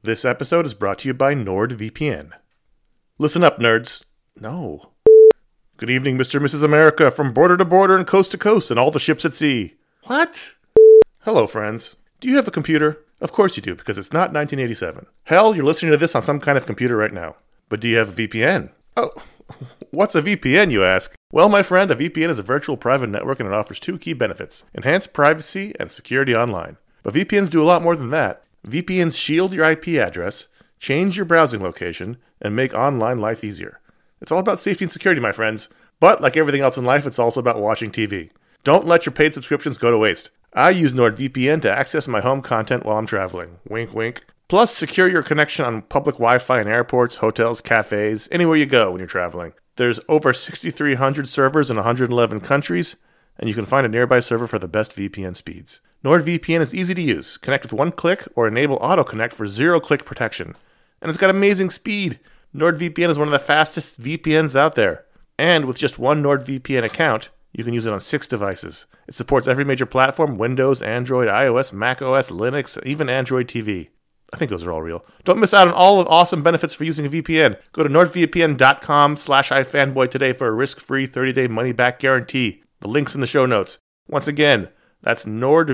This episode is brought to you by NordVPN. Listen up, nerds. No. Good evening, Mr. and Mrs. America, from border to border and coast to coast and all the ships at sea. What? Hello, friends. Do you have a computer? Of course you do, because it's not 1987. Hell, you're listening to this on some kind of computer right now. But do you have a VPN? Oh, what's a VPN, you ask? Well, my friend, a VPN is a virtual private network and it offers two key benefits: enhanced privacy and security online. But VPNs do a lot more than that. VPNs shield your IP address, change your browsing location, and make online life easier. It's all about safety and security, my friends. But like everything else in life, it's also about watching TV. Don't let your paid subscriptions go to waste. I use NordVPN to access my home content while I'm traveling. Wink, wink. Plus, secure your connection on public Wi-Fi in airports, hotels, cafes, anywhere you go when you're traveling. There's over 6,300 servers in 111 countries, and you can find a nearby server for the best VPN speeds. NordVPN is easy to use. Connect with one click or enable auto-connect for zero-click protection. And it's got amazing speed. NordVPN is one of the fastest VPNs out there. And with just one NordVPN account, you can use it on 6 devices. It supports every major platform: Windows, Android, iOS, macOS, Linux, even Android TV. I think those are all real. Don't miss out on all the awesome benefits for using a VPN. Go to nordvpn.com/ifanboy today for a risk-free 30-day money-back guarantee. The link's in the show notes. Once again, that's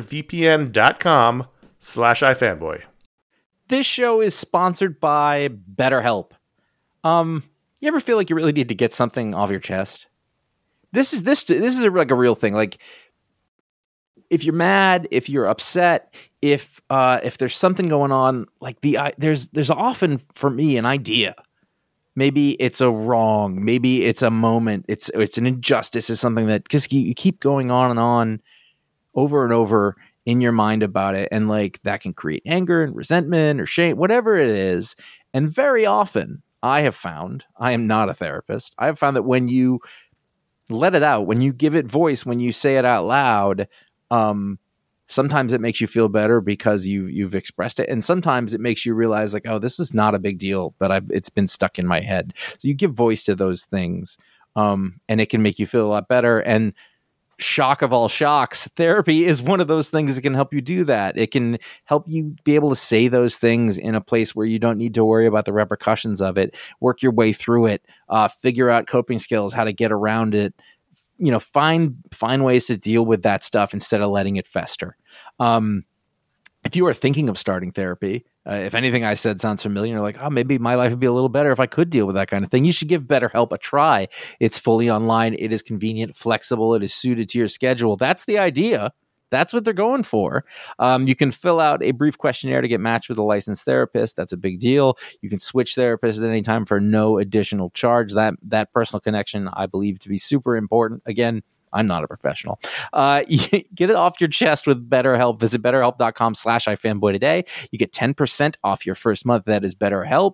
nordvpn.com/ifanboy. This show is sponsored by BetterHelp. You ever feel like you really need to get something off your chest? This is like a real thing. Like, if you're mad, if you're upset, if there's something going on, like there's often for me an idea. Maybe it's a wrong, maybe it's a moment, it's an injustice, is something that just you keep going on and on over and over in your mind about it, and like that can create anger and resentment or shame, whatever it is. And very often, I have found, I am not a therapist, I have found that when you let it out, when you give it voice, when you say it out loud, sometimes it makes you feel better because you've expressed it, and sometimes it makes you realize like, oh, this is not a big deal, but it's been stuck in my head. So you give voice to those things, and it can make you feel a lot better. And shock of all shocks, therapy is one of those things that can help you do that. It can help you be able to say those things in a place where you don't need to worry about the repercussions of it, work your way through it, figure out coping skills, how to get around it, find ways to deal with that stuff instead of letting it fester. If you are thinking of starting therapy, if anything I said sounds familiar, you're like, oh, maybe my life would be a little better if I could deal with that kind of thing, you should give BetterHelp a try. It's fully online. It is convenient, flexible. It is suited to your schedule. That's the idea. That's what they're going for. You can fill out a brief questionnaire to get matched with a licensed therapist. That's a big deal. You can switch therapists at any time for no additional charge. That personal connection, I believe, to be super important. Again, I'm not a professional. Get it off your chest with BetterHelp. Visit BetterHelp.com/ifanboy today. You get 10% off your first month. That is BetterHelp,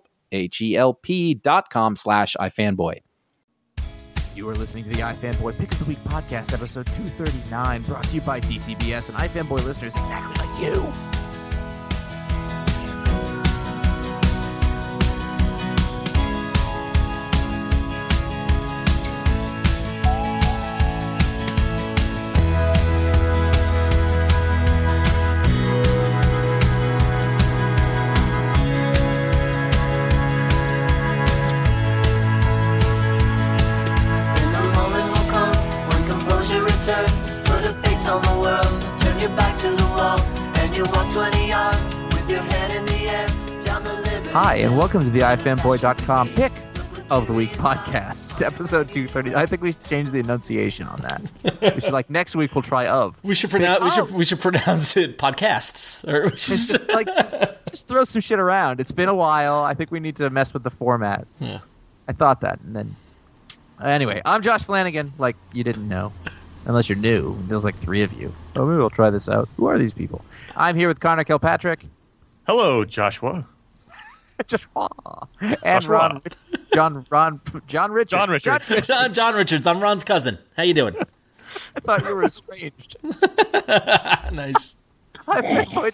HELP.com/ifanboy. You are listening to the iFanboy Pick of the Week podcast, episode 239, brought to you by DCBS and iFanboy listeners exactly like you. Put a face on the world, turn your back to the wall, and you walk 20 yards with your head in the air down the living. Hi, and welcome to the ifanboy.com Pick of the Week podcast, episode 230. I think we should change the enunciation on that. We should, like, next week we'll try of. We should pronounce it podcasts, or just throw some shit around. It's been a while. I think we need to mess with the format. Yeah, I thought that, and then anyway, I'm Josh Flanagan. Like you didn't know. Unless you're new. There's like 3 of you. Oh, maybe we'll try this out. Who are these people? I'm here with Connor Kilpatrick. Hello, Joshua. Joshua. And Joshua. John Richards. John Richards. I'm Ron's cousin. How you doing? I thought you were estranged. Nice. I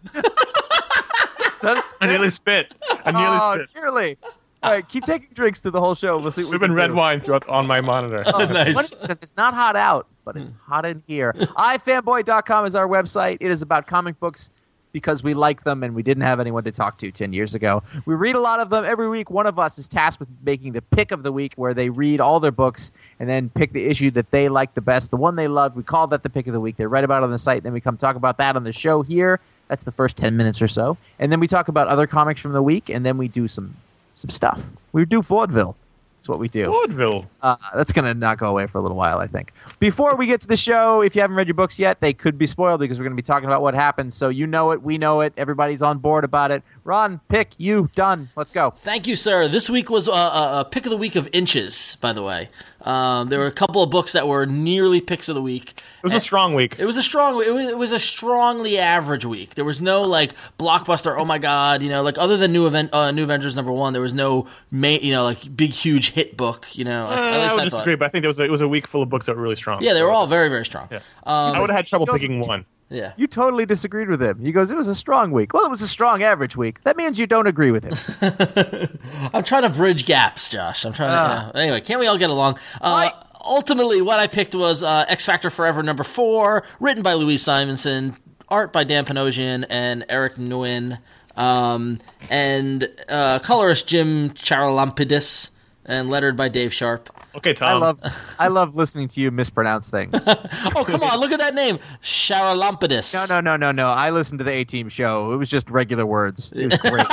nearly spit. Surely. All right, keep taking drinks through the whole show. We'll see what We've been red wine throughout on my monitor. Nice. Because it's not hot out, but it's hot in here. ifanboy.com is our website. It is about comic books because we like them and we didn't have anyone to talk to 10 years ago. We read a lot of them every week. One of us is tasked with making the pick of the week, where they read all their books and then pick the issue that they like the best, the one they loved. We call that the pick of the week. They write about it on the site, and then we come talk about that on the show here. That's the first 10 minutes or so. And then we talk about other comics from the week, and then we do some stuff. We do vaudeville. That's what we do. Vaudeville. That's going to not go away for a little while, I think. Before we get to the show, if you haven't read your books yet, they could be spoiled because we're going to be talking about what happened. So you know it, we know it, everybody's on board about it. Ron, pick, you, done. Let's go. Thank you, sir. This week was a pick of the week of inches, by the way. There were a couple of books that were nearly picks of the week. It was a strong week. It was a strongly average week. There was no like blockbuster. Oh my god, other than New Avengers #1, there was no big huge hit book. At least I would disagree, but I think it was a week full of books that were really strong. Yeah, they were all very, very strong. Yeah. I would have had trouble picking one. Yeah. You totally disagreed with him. He goes, it was a strong week. Well, it was a strong average week. That means you don't agree with him. I'm trying to bridge gaps, Josh. I'm trying to. Anyway, can't we all get along? Ultimately, what I picked was X Factor Forever #4, written by Louise Simonson, art by Dan Panosian and Eric Nguyen, and colorist Jim Charalampidis, and lettered by Dave Sharp. Okay, Tom. I love listening to you mispronounce things. Oh, come on, look at that name. Charalampidis. No. I listened to the A-Team show. It was just regular words. It was great.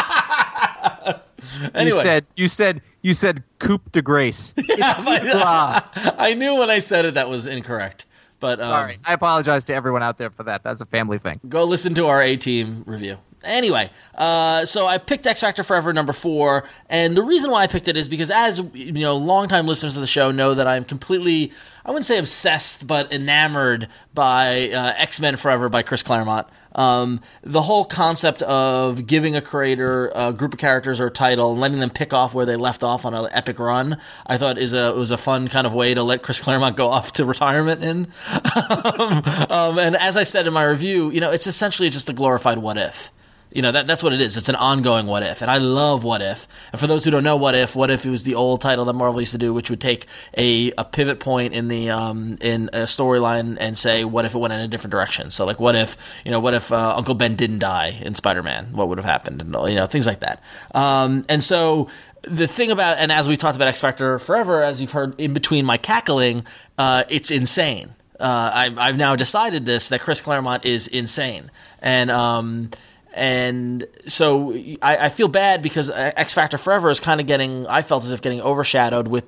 Anyway. You said coupe de grace. I knew when I said it that was incorrect. But sorry. I apologize to everyone out there for that. That's a family thing. Go listen to our A-Team review. Anyway, so I picked X Factor Forever #4, and the reason why I picked it is because, as longtime listeners of the show know, that I'm completely, I wouldn't say obsessed, but enamored by X-Men Forever by Chris Claremont. The whole concept of giving a creator a group of characters or a title and letting them pick off where they left off on an epic run, I thought was a fun kind of way to let Chris Claremont go off to retirement in. And as I said in my review, it's essentially just a glorified What If. That's what it is. It's an ongoing What If, and I love What If. And for those who don't know What If it was the old title that Marvel used to do, which would take a pivot point in the in a storyline and say, what if it went in a different direction? So, like, what if Uncle Ben didn't die in Spider-Man? What would have happened? And things like that. And so the thing about, and as we talked about X Factor Forever, as you've heard in between my cackling, it's insane. I've now decided that Chris Claremont is insane, and so I feel bad because X Factor Forever is kind of getting overshadowed with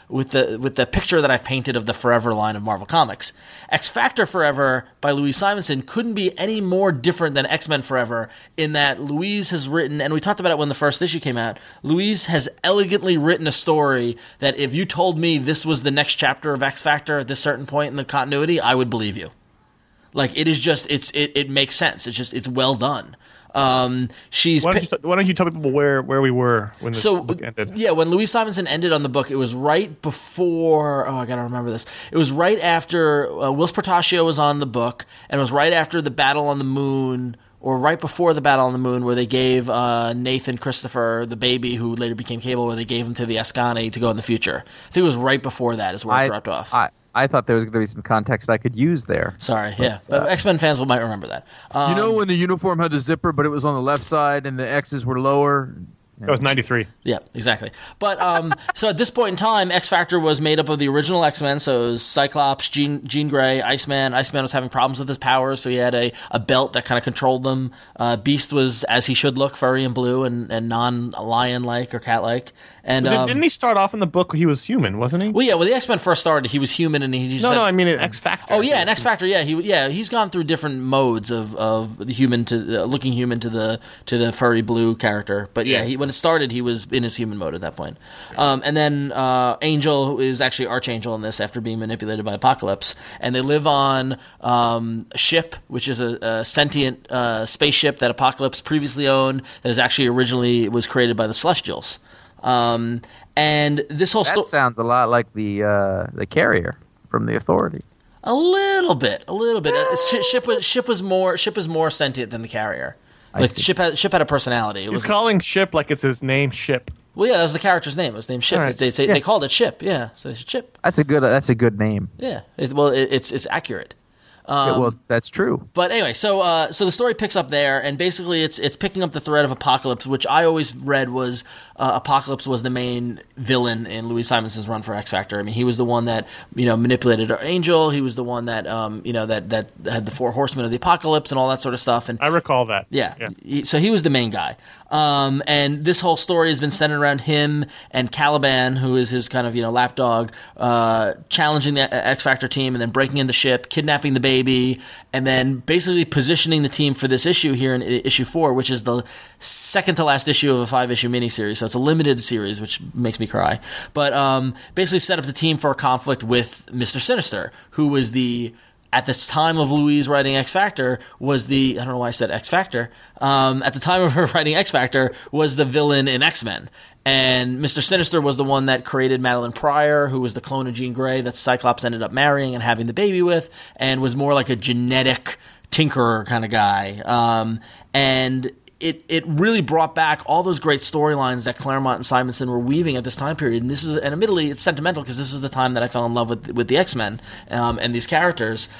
the picture that I've painted of the Forever line of Marvel Comics. X Factor Forever by Louise Simonson couldn't be any more different than X-Men Forever in that Louise has written, and we talked about it when the first issue came out, Louise has elegantly written a story that if you told me this was the next chapter of X Factor at this certain point in the continuity, I would believe you. Like, it is just, it makes sense. It's well done. Why don't you tell people where we were when this book ended? Yeah, when Louise Simonson ended on the book, it was right before. Oh, I gotta remember this. It was right after Whilce Portacio was on the book, and it was right after the Battle on the Moon, or right before the Battle on the Moon, where they gave Nathan Christopher, the baby who later became Cable, where they gave him to the Ascani to go in the future. I think it was right before that is where it dropped off. I thought there was going to be some context I could use there. Sorry, yeah. X-Men fans might remember that. When the uniform had the zipper, but it was on the left side and the X's were lower? That was 93. Yeah, exactly. But so at this point in time, X Factor was made up of the original X-Men. So it was Cyclops, Jean Grey, Iceman. Iceman was having problems with his powers, so he had a belt that kind of controlled them. Beast was, as he should look, furry and blue and non-lion-like or cat-like. And didn't he start off in the book he was human, wasn't he? Well, yeah. When the X-Men first started, he was human, and he just I mean in X Factor. Oh yeah, in X Factor, yeah. He's gone through different modes of the human to looking human to the furry blue character. But when it started, he was in his human mode at that point. And then Angel, who is actually Archangel in this after being manipulated by Apocalypse, and they live on a ship, which is a sentient spaceship that Apocalypse previously owned, that is actually originally was created by the Celestials. And this whole that sounds a lot like the Carrier from the Authority. A little bit. Ship was more sentient than the Carrier. Like Ship had a personality. He's calling Ship like it's his name, Ship. Well, yeah, that was the character's name. It was named Ship. Right. They called it Ship. Yeah, so it's Ship. That's a good name. Yeah. It's accurate. Well, that's true. But anyway, so the story picks up there, and basically it's picking up the thread of Apocalypse, which I always read was Apocalypse was the main villain in Louise Simonson's run for X Factor. I mean, he was the one that manipulated Angel. He was the one that that had the 4 Horsemen of the Apocalypse and all that sort of stuff. And I recall that. Yeah. So he was the main guy. And this whole story has been centered around him and Caliban, who is his kind of lapdog, challenging the X Factor team and then breaking into ship, kidnapping the baby, and then basically positioning the team for this issue here in issue 4, which is the second to last issue of a 5-issue miniseries. So it's a limited series, which makes me cry. But basically set up the team for a conflict with Mr. Sinister, who was at this time of Louise writing X Factor, was I don't know why I said X Factor. At the time of her writing X Factor, was the villain in X-Men. And Mr. Sinister was the one that created Madeline Pryor, who was the clone of Jean Grey that Cyclops ended up marrying and having the baby with, and was more like a genetic tinkerer kind of guy. And it really brought back all those great storylines that Claremont and Simonson were weaving at this time period. And admittedly, it's sentimental because this is the time that I fell in love with the X-Men and these characters.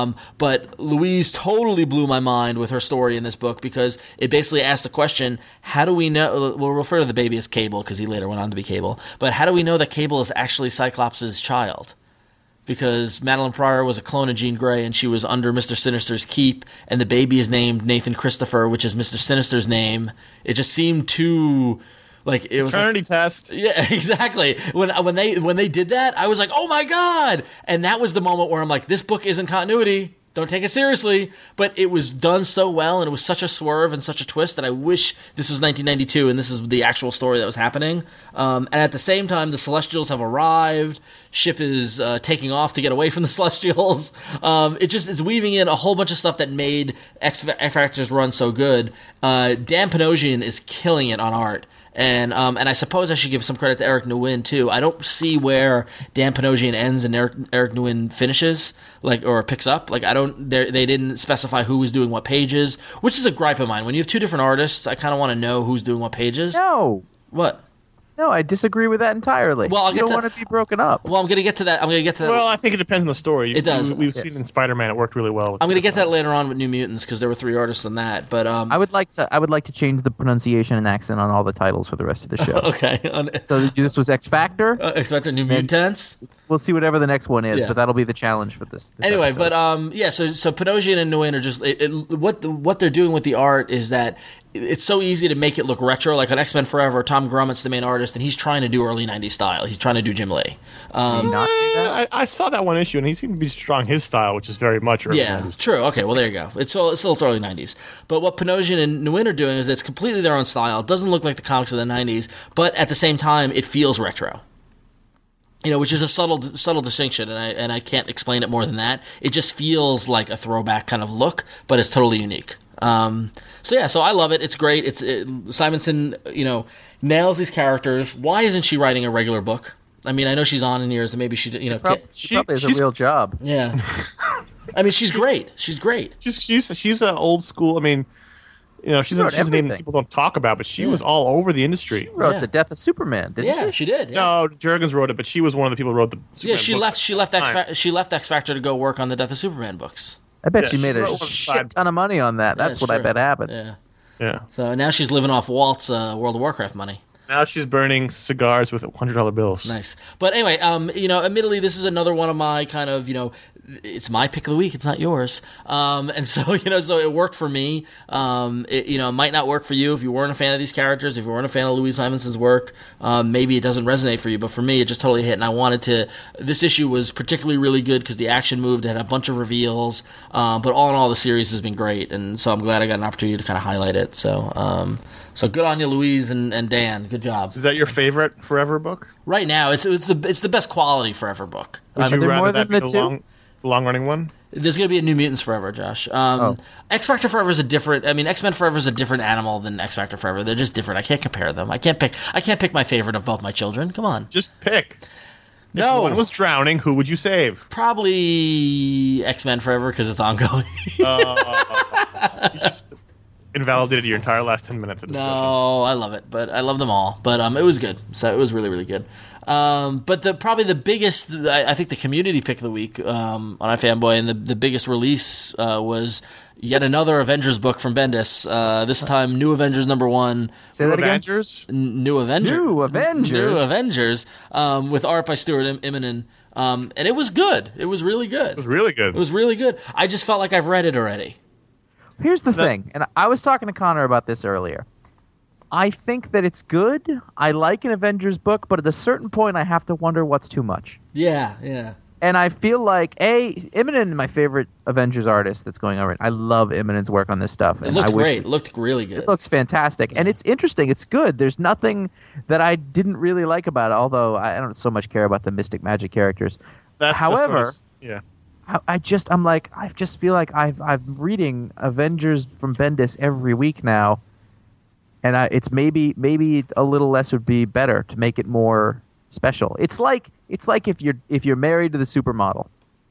But Louise totally blew my mind with her story in this book because it basically asked the question, how do we know, we'll refer to the baby as Cable because he later went on to be Cable, but how do we know that Cable is actually Cyclops' child? Because Madeline Pryor was a clone of Jean Grey, and she was under Mr. Sinister's keep, and the baby is named Nathan Christopher, which is Mr. Sinister's name. It just seemed too it was paternity test. Yeah, exactly. When they did that, I was like, oh my god! And that was the moment where I'm like, this book isn't continuity. Don't take it seriously. But it was done so well, and it was such a swerve and such a twist that I wish this was 1992 and this is the actual story that was happening. And at the same time, the Celestials have arrived. Ship is taking off to get away from the Celestials. It's weaving in a whole bunch of stuff that made X Factor's run so good. Dan Panosian is killing it on art. And I suppose I should give some credit to Eric Nguyen too. I don't see where Dan Panosian ends and Eric Nguyen finishes, or picks up. They didn't specify who was doing what pages, which is a gripe of mine. When you have 2 different artists, I kind of want to know who's doing what pages. No. What? No, I disagree with that entirely. Well, you don't want to be broken up. Well, I'm going to get to that. Well, I think it depends on the story. It does. We've seen in Spider-Man it worked really well. I'm going to get to that later on with New Mutants because there were 3 artists in that. But I would like to change the pronunciation and accent on all the titles for the rest of the show. Okay. So this was X Factor. X Factor, New Mutants. We'll see whatever the next one is, but that'll be the challenge for this anyway, episode. But so Panosian and Nguyen are just what they're doing with the art is that it's so easy to make it look retro. Like on X-Men Forever, Tom Grummett's the main artist, and he's trying to do early 90s style. He's trying to do Jim Lee. I saw that one issue, and he seemed to be strong his style, which is very much early 90s. True. Okay, well, there you go. It's still early 90s. But what Panosian and Nguyen are doing is it's completely their own style. It doesn't look like the comics of the 90s, but at the same time, it feels retro. Which is a subtle distinction, and I can't explain it more than that. It just feels like a throwback kind of look, but it's totally unique. So I love it. It's great. Simonson, nails these characters. Why isn't she writing a regular book? I mean, I know she's on in years, and maybe she probably has a real job. Yeah. I mean, she's great. She's great. She's an old school. I mean, she's a name that people don't talk about, but she was all over the industry. She wrote The Death of Superman, didn't she? Yeah, she did. Yeah. No, Jurgens wrote it, but she was one of the people who wrote the Superman book. She left X Factor to go work on the Death of Superman books. I bet she made a shit ton of money on that. That's what true. I bet happened. Yeah. So now she's living off Walt's World of Warcraft money. Now she's burning cigars with $100 bills. Nice. But anyway, admittedly, this is another one of my kind of, it's my pick of the week. It's not yours. And so, so it worked for me. It might not work for you if you weren't a fan of these characters, if you weren't a fan of Louise Simonson's work. Maybe it doesn't resonate for you, but for me, it just totally hit. And I this issue was particularly really good because the action moved. It had a bunch of reveals. But all in all, the series has been great. And so I'm glad I got an opportunity to kind of highlight it. So good on you, Louise and Dan. Good job. Is that your favorite Forever book? Right now, it's the best quality Forever book. Would you rather that be the long-running one? There's going to be a New Mutants Forever, Josh. X Factor Forever is X-Men Forever is a different animal than X Factor Forever. They're just different. I can't compare them. I can't pick my favorite of both my children. Come on. Just pick. No. If one was drowning, who would you save? Probably X-Men Forever because it's ongoing. invalidated your entire last 10 minutes of discussion. No, I love it, but I love them all. But it was good. So it was really, really good. But probably the biggest, I think, the community pick of the week on iFanboy, and the biggest release was yet another Avengers book from Bendis. This time, New Avengers #1. Say that Avengers? again. New Avengers. New Avengers. New Avengers. With art by Stuart Immonen. And it was good. It was really good. It was really good. It was really good. I just felt like I've read it already. Here's the thing, and I was talking to Connor about this earlier. I think that it's good. I like an Avengers book, but at a certain point, I have to wonder what's too much. Yeah, yeah. And I feel like, Immonen is my favorite Avengers artist that's going on right now. I love Immonen's work on this stuff. It looked great. It looked really good. It looks fantastic. Yeah. And it's interesting. It's good. There's nothing that I didn't really like about it, although I don't so much care about the Mystic Magic characters. However, I just feel like I'm reading Avengers from Bendis every week now, and it's maybe a little less would be better to make it more special. It's like if you're married to the supermodel,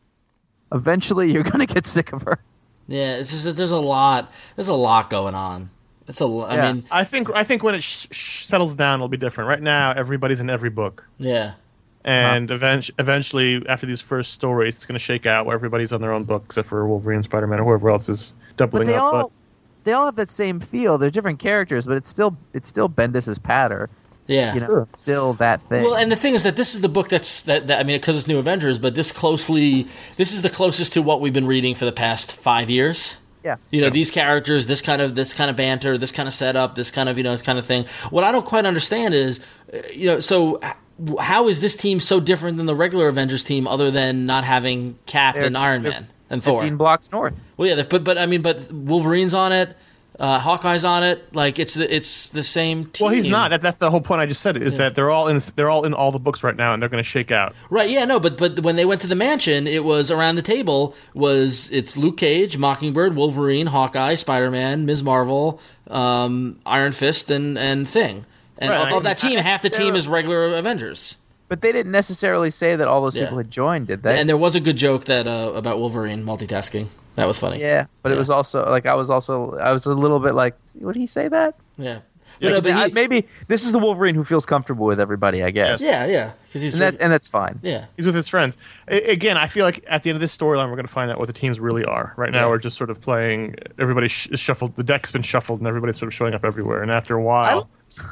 eventually you're gonna get sick of her. Yeah, it's just that there's a lot going on. I mean, I think when it settles down, it'll be different. Right now, everybody's in every book. Yeah. And eventually, after these first stories, it's going to shake out where everybody's on their own book, except for Wolverine, Spider-Man, or whoever else is doubling up. They all have that same feel. They're different characters, but it's still Bendis's patter. Yeah, It's still that thing. Well, and the thing is that this is the book that I mean, because it's New Avengers, but this is the closest to what we've been reading for the past 5 years. Yeah. These characters, this kind of banter, this kind of setup, this kind of this kind of thing. What I don't quite understand is, so how is this team so different than the regular Avengers team, other than not having Cap and Iron Man and Thor? 15 blocks north. Well, yeah, but Wolverine's on it. Hawkeye's on it. Like it's the same team. Well, he's not. That's the whole point I just said. Is that they're all in all the books right now, and they're going to shake out. Right? Yeah. No. But when they went to the mansion, it was around the table. It's Luke Cage, Mockingbird, Wolverine, Hawkeye, Spider-Man, Ms. Marvel, Iron Fist, and Thing. And of that team, half the team is regular Avengers. But they didn't necessarily say that all those people had joined, did they? And there was a good joke that about Wolverine multitasking. That was funny. Yeah, but it was also like I was a little bit like, would he say that? Yeah. Maybe this is the Wolverine who feels comfortable with everybody, I guess. Yeah. Because and that's fine. Yeah. He's with his friends. Again, I feel like at the end of this storyline, we're going to find out what the teams really are. Right now, we're just sort of playing. Everybody is shuffled. The deck's been shuffled, and everybody's sort of showing up everywhere. And after a while.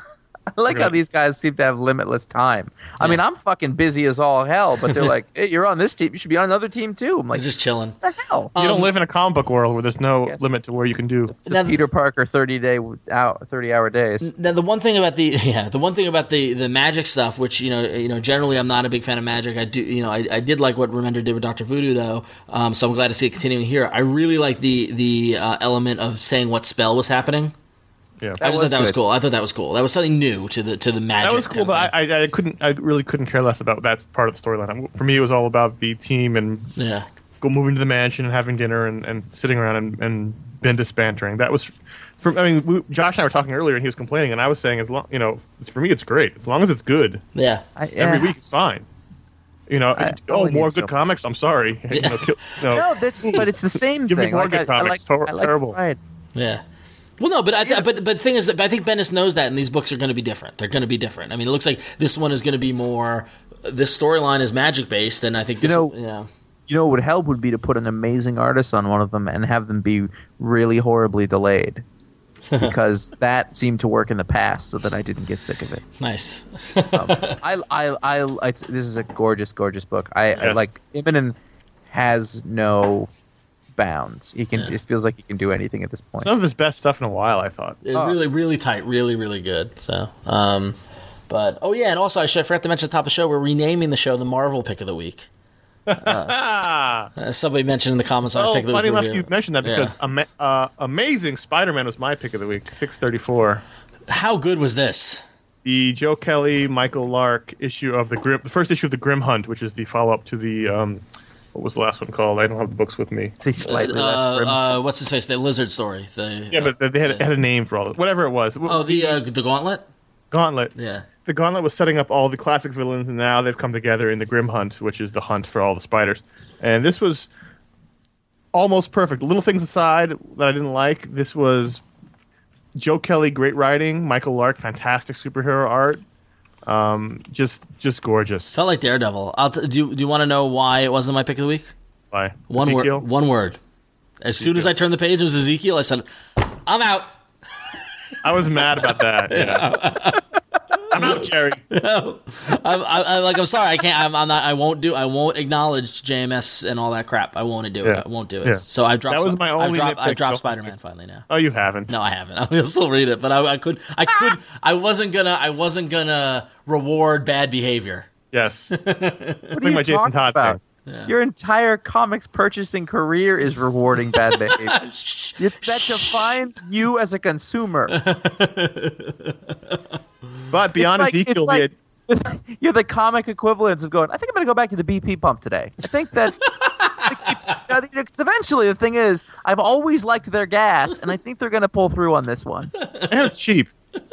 I like how these guys seem to have limitless time. I mean, I'm fucking busy as all hell, but they're like, hey, you're on this team. You should be on another team, too. I'm like, just chilling. What the hell? You don't live in a comic book world where there's no limit to where you can do. The Peter Parker 30-hour days. Now, the one thing about the magic stuff, which generally I'm not a big fan of magic. I do, I did like what Remender did with Dr. Voodoo, though. So I'm glad to see it continuing here. I really like the element of saying what spell was happening. Yeah, I just thought that was cool. I thought that was cool. That was something new to the magic. That was cool, but I really couldn't care less about that part of the storyline. For me, it was all about the team and moving to the mansion and having dinner and sitting around and Bendis bantering. That was, Josh and I were talking earlier, and he was complaining, and I was saying, for me, it's great as long as it's good. Yeah, every week it's fine. More good comics. I'm sorry. No, but it's the same thing. Give me more good comics. Terrible. Yeah. Well, no, but but the thing is, I think Bendis knows that, and these books are going to be different. They're going to be different. I mean, it looks like this one is going to be more. This storyline is magic based, and I think what would help would be to put an amazing artist on one of them and have them be really horribly delayed, because that seemed to work in the past, so that I didn't get sick of it. Nice. This is a gorgeous, gorgeous book. I like Immonen has no bounds. It feels like he can do anything at this point. Some of his best stuff in a while, I thought. Really, really tight, really, really good. So, but and also I forgot to mention at the top of the show, we're renaming the show the Marvel Pick of the Week. Somebody mentioned in the comments on Pick of the Week. Funny enough, you mentioned that because Amazing Spider-Man was my Pick of the Week, 634. How good was this? The Joe Kelly, Michael Lark issue of the first issue of the Grim Hunt, which is the follow-up to the. What was the last one called? I don't have the books with me. Slightly less grim. What's his face? The Lizard story. But they had a name for all of it. Whatever it was. Oh, the Gauntlet? Gauntlet. Yeah. The Gauntlet was setting up all the classic villains, and now they've come together in the Grim Hunt, which is the hunt for all the spiders. And this was almost perfect. Little things aside that I didn't like, this was Joe Kelly, great writing. Michael Lark, fantastic superhero art. Just gorgeous. Felt like Daredevil. Do you want to know why it wasn't my pick of the week? Why? One word. As soon as I turned the page, it was Ezekiel. I said, "I'm out." I was mad about that. Yeah. I'm out, Jerry. I'm sorry. I can't. I'm not. I won't acknowledge JMS and all that crap. I won't do it. Yeah. I won't do it. Yeah. So I dropped. That was my only. I dropped Spider-Man finally now. Oh, you haven't? No, I haven't. I'll still read it, but I could. I wasn't gonna reward bad behavior. Yes. What It's are like you my Jason talking Todd about? thing. Yeah. Your entire comics purchasing career is rewarding bad behavior. It's that defines you as a consumer. But beyond Ezekiel, you're the comic equivalents of going, I think I'm going to go back to the BP pump today. I think that because eventually the thing is, I've always liked their gas, and I think they're going to pull through on this one. and it's cheap.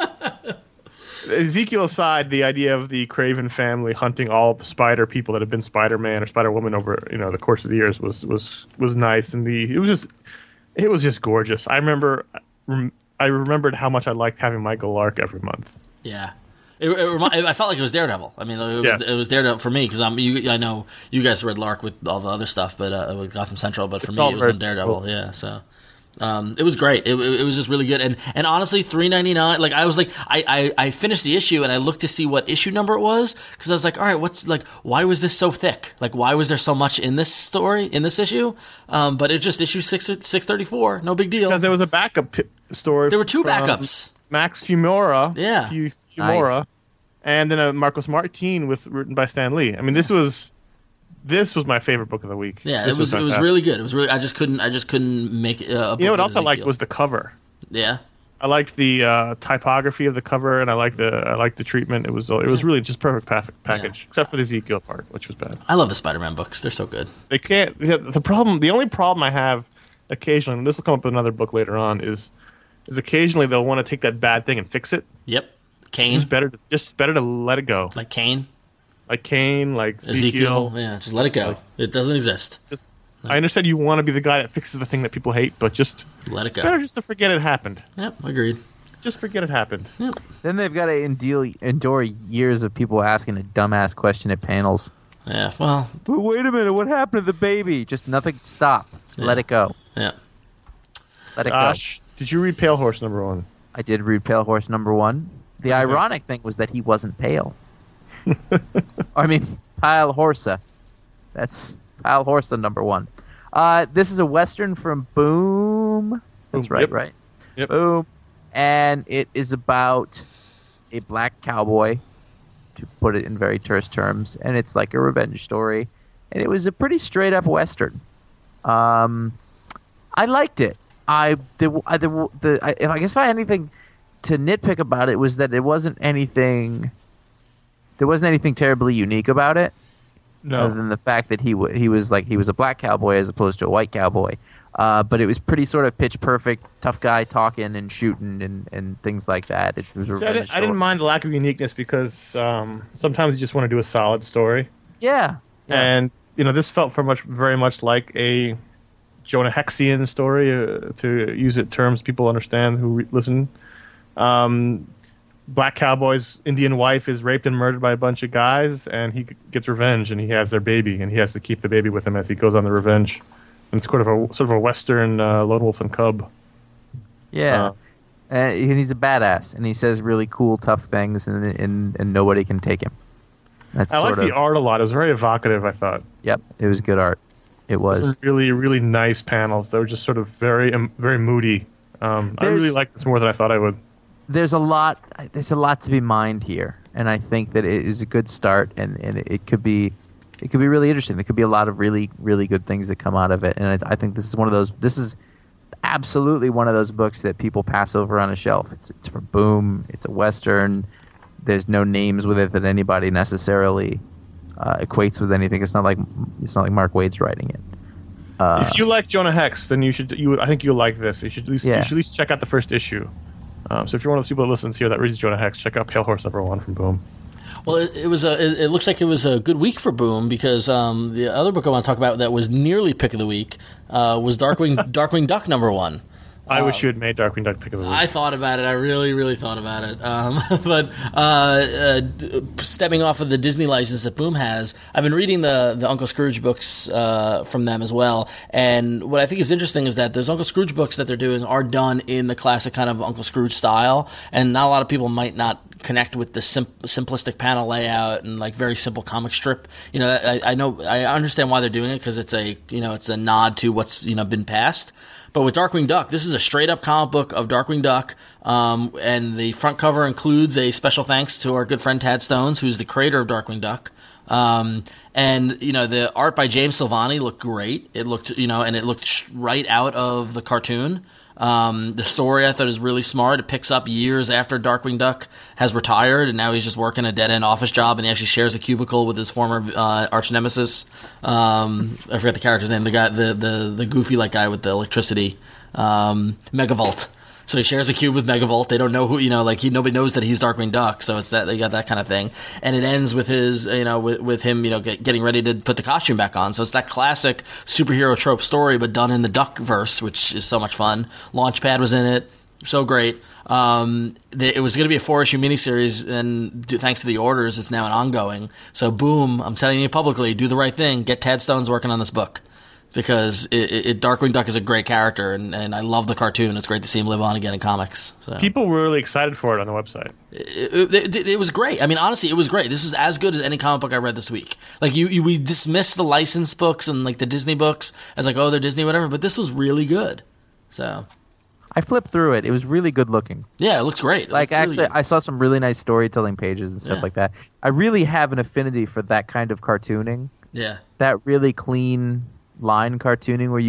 Ezekiel aside, the idea of the Craven family hunting all the Spider people that have been Spider-Man or Spider-Woman over the course of the years was nice, and it was just gorgeous. I remembered how much I liked having Michael Lark every month. Yeah. I felt like it was Daredevil. I mean, it was Daredevil for me because I know you guys read Lark with all the other stuff, but with Gotham Central. But for me, it was on Daredevil. Cool. Yeah, so it was great. It was just really good. And honestly, $3.99. Like I was like, I finished the issue and I looked to see what issue number it was because I was like, all right, why was this so thick? Like, why was there so much in this story in this issue? But it's just issue 634. No big deal. Because there was a backup story. There were two backups. Max Fumora. Yeah. Fumora. Nice. And then a Marcos Martin written by Stan Lee. I mean, this was my favorite book of the week. Yeah, it was really good. It was really. I just couldn't make it. What else I liked was the cover. Yeah. I liked the typography of the cover, and I liked the treatment. It was really just perfect package, except for the Ezekiel part, which was bad. I love the Spider-Man books; they're so good. They can't. The only problem I have occasionally, and this will come up with another book later on, is occasionally they'll want to take that bad thing and fix it. Yep, Kane. Just better to let it go. Like Kane. Like Kane, like Ezekiel. Yeah, just let it go. It doesn't exist. I understand you want to be the guy that fixes the thing that people hate, but just let it go. Better just to forget it happened. Yep, agreed. Just forget it happened. Yep. Then they've got to endure years of people asking a dumbass question at panels. Yeah, well. But wait a minute, what happened to the baby? Just nothing. Stop. Just let it go. Yeah. Let it go. Did you read Pale Horse #1? I did read Pale Horse #1. The ironic thing was that he wasn't pale. I mean, Pale Horsa. That's Pale Horsa #1. This is a Western from Boom. That's right, yep. right? Yep. Boom. And it is about a black cowboy, to put it in very terse terms. And it's like a revenge story. And it was a pretty straight-up Western. I liked it. I guess if I had anything to nitpick about it was that there wasn't anything terribly unique about it. No. Other than the fact that he was a black cowboy as opposed to a white cowboy. But it was pretty sort of pitch perfect, tough guy talking and shooting and things like that. It was I didn't mind the lack of uniqueness because sometimes you just want to do a solid story. Yeah. And this felt very much like a Jonah Hexian story, to use it terms people understand who listen. Black cowboy's Indian wife is raped and murdered by a bunch of guys, and he gets revenge, and he has their baby, and he has to keep the baby with him as he goes on the revenge. And it's sort of a Western Lone Wolf and Cub. Yeah. And he's a badass, and he says really cool, tough things, and nobody can take him. I like the art a lot. It was very evocative, I thought. Yep, it was good art. It was. Some really, really nice panels. They were just sort of very, very moody. I really liked this more than I thought I would. There's a lot to be mined here, and I think that it is a good start, and it could be really interesting. There could be a lot of really, really good things that come out of it, and I think this is one of those. This is absolutely one of those books that people pass over on a shelf. It's from Boom. It's a Western. There's no names with it that anybody necessarily equates with anything. It's not like Mark Waid's writing it. If you like Jonah Hex, then I think you'll like this. You should at least check out the first issue. So if you're one of those people that listens here that reads Jonah Hex, check out Pale Horse #1 from Boom. Well, it looks like it was a good week for Boom because the other book I want to talk about that was nearly pick of the week was Darkwing Duck #1. I wish you had made Darkwing Duck pick of the week. I thought about it. I really, really thought about it. But stepping off of the Disney license that Boom has, I've been reading the Uncle Scrooge books from them as well. And what I think is interesting is that those Uncle Scrooge books that they're doing are done in the classic kind of Uncle Scrooge style. And not a lot of people might not connect with the simplistic panel layout and like very simple comic strip. You know, I understand why they're doing it, because it's a nod to what's been passed. But with Darkwing Duck, this is a straight-up comic book of Darkwing Duck, and the front cover includes a special thanks to our good friend Tad Stones, who's the creator of Darkwing Duck. And the art by James Silvani looked great. It looked, and it looked right out of the cartoon. The story I thought is really smart. It picks up years after Darkwing Duck has retired, and now he's just working a dead-end office job, and he actually shares a cubicle with his former arch nemesis. I forget the character's name. The guy, the goofy like guy with the electricity, Megavolt. So he shares a cube with Megavolt. They don't know who, nobody knows that he's Darkwing Duck. So it's that they got that kind of thing, and it ends with his, with him, getting ready to put the costume back on. So it's that classic superhero trope story, but done in the Duck verse, which is so much fun. Launchpad was in it, so great. It was going to be a 4-issue miniseries, and thanks to the orders, it's now an ongoing. So boom, I'm telling you publicly, do the right thing. Get Tad Stones working on this book. Because Darkwing Duck is a great character, and I love the cartoon. It's great to see him live on again in comics. So. People were really excited for it on the website. It was great. I mean, honestly, it was great. This was as good as any comic book I read this week. Like, we dismissed the licensed books and, like, the Disney books as, like, oh, they're Disney, whatever. But this was really good. So... I flipped through it. It was really good looking. Yeah, it looks great. I saw some really nice storytelling pages and stuff like that. I really have an affinity for that kind of cartooning. Yeah. That really clean line cartooning where you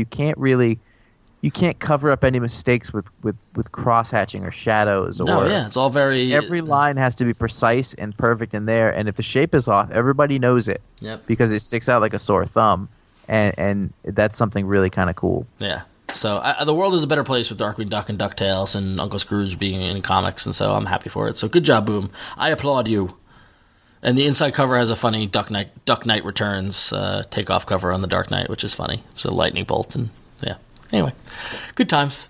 can't cover up any mistakes with cross hatching or shadows. It's all very... Every line has to be precise and perfect in there, and if the shape is off, everybody knows it. Yep. Because it sticks out like a sore thumb, and that's something really kind of cool. Yeah. So the world is a better place with Darkwing Duck and DuckTales and Uncle Scrooge being in comics, and so I'm happy for it. So good job, Boom. I applaud you. And the inside cover has a funny Duck Knight Returns takeoff cover on the Dark Knight, which is funny. It's a lightning bolt, and yeah. Anyway, good times.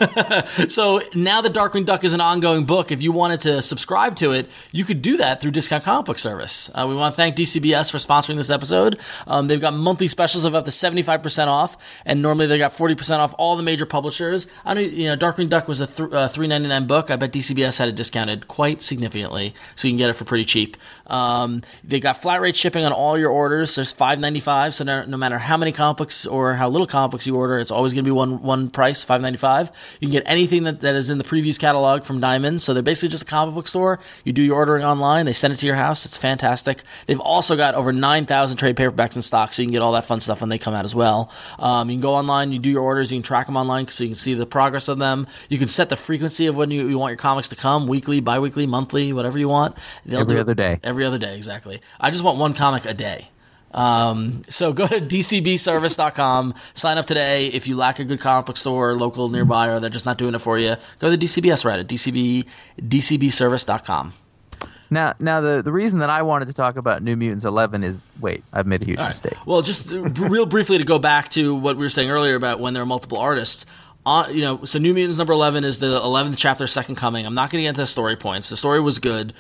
So now that Darkwing Duck is an ongoing book, if you wanted to subscribe to it, you could do that through Discount Comic Book Service. We want to thank DCBS for sponsoring this episode. They've got monthly specials of up to 75% off, and normally they got 40% off all the major publishers. Darkwing Duck was a $3.99 book. I bet DCBS had it discounted quite significantly, so you can get it for pretty cheap. They got flat rate shipping on all your orders. There's $5.95, so no matter how many comic books or how little comic books you order, it's always going to be one price, $5.95. You can get anything that is in the previews catalog from Diamond. So they're basically just a comic book store. You do your ordering online. They send it to your house. It's fantastic. They've also got over 9,000 trade paperbacks in stock, so you can get all that fun stuff when they come out as well. You can go online. You do your orders. You can track them online so you can see the progress of them. You can set the frequency of when you want your comics to come, weekly, bi-weekly, monthly, whatever you want. Every other day. Every other day, exactly. I just want one comic a day. So go to dcbservice.com, sign up today. If you lack a good comic book store local nearby, or they're just not doing it for you, go to the DCBS Reddit, dcbservice.com. Now the reason that I wanted to talk about New Mutants 11 is, I've made a huge mistake. Well, just real briefly to go back to what we were saying earlier about when there are multiple artists. So New Mutants number 11 is the 11th chapter, Second Coming. I'm not going to get into the story points. The story was good.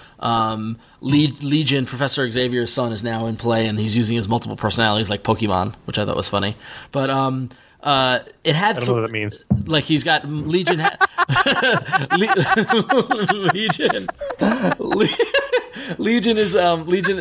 Legion, Professor Xavier's son, is now in play, and he's using his multiple personalities like Pokemon, which I thought was funny. But it had... I don't know what that means. Like, he's got Legion... Legion is... Legion...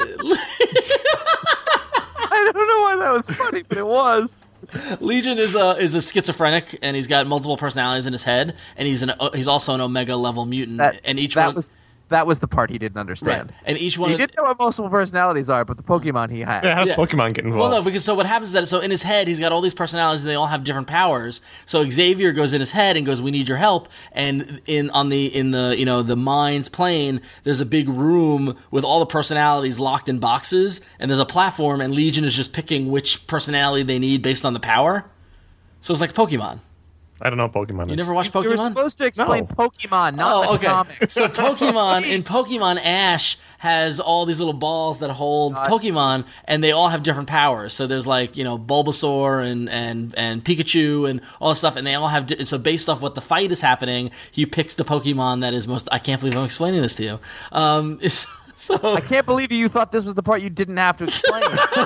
I don't know why that was funny, but it was. Legion is a schizophrenic, and he's got multiple personalities in his head, and he's also an Omega level mutant. That was the part he didn't understand. Right. And each one... He didn't know what multiple personalities are, but the Pokemon he had. Yeah, how does Pokemon get involved? Well, no, because so what happens is that in his head, he's got all these personalities, and they all have different powers. So Xavier goes in his head and goes, "We need your help." And in the mind's plane, there's a big room with all the personalities locked in boxes, and there's a platform, and Legion is just picking which personality they need based on the power. So it's like Pokemon. I don't know what Pokemon is. You never watched Pokemon? You were supposed to explain No. Pokemon, not the comics. So Pokemon, in Pokemon, Ash has all these little balls that hold Pokemon, and they all have different powers. So there's Bulbasaur and Pikachu and all this stuff, and they all have, so based off what the fight is happening, he picks the Pokemon that is most, I can't believe I'm explaining this to you. So I can't believe you thought this was the part you didn't have to explain.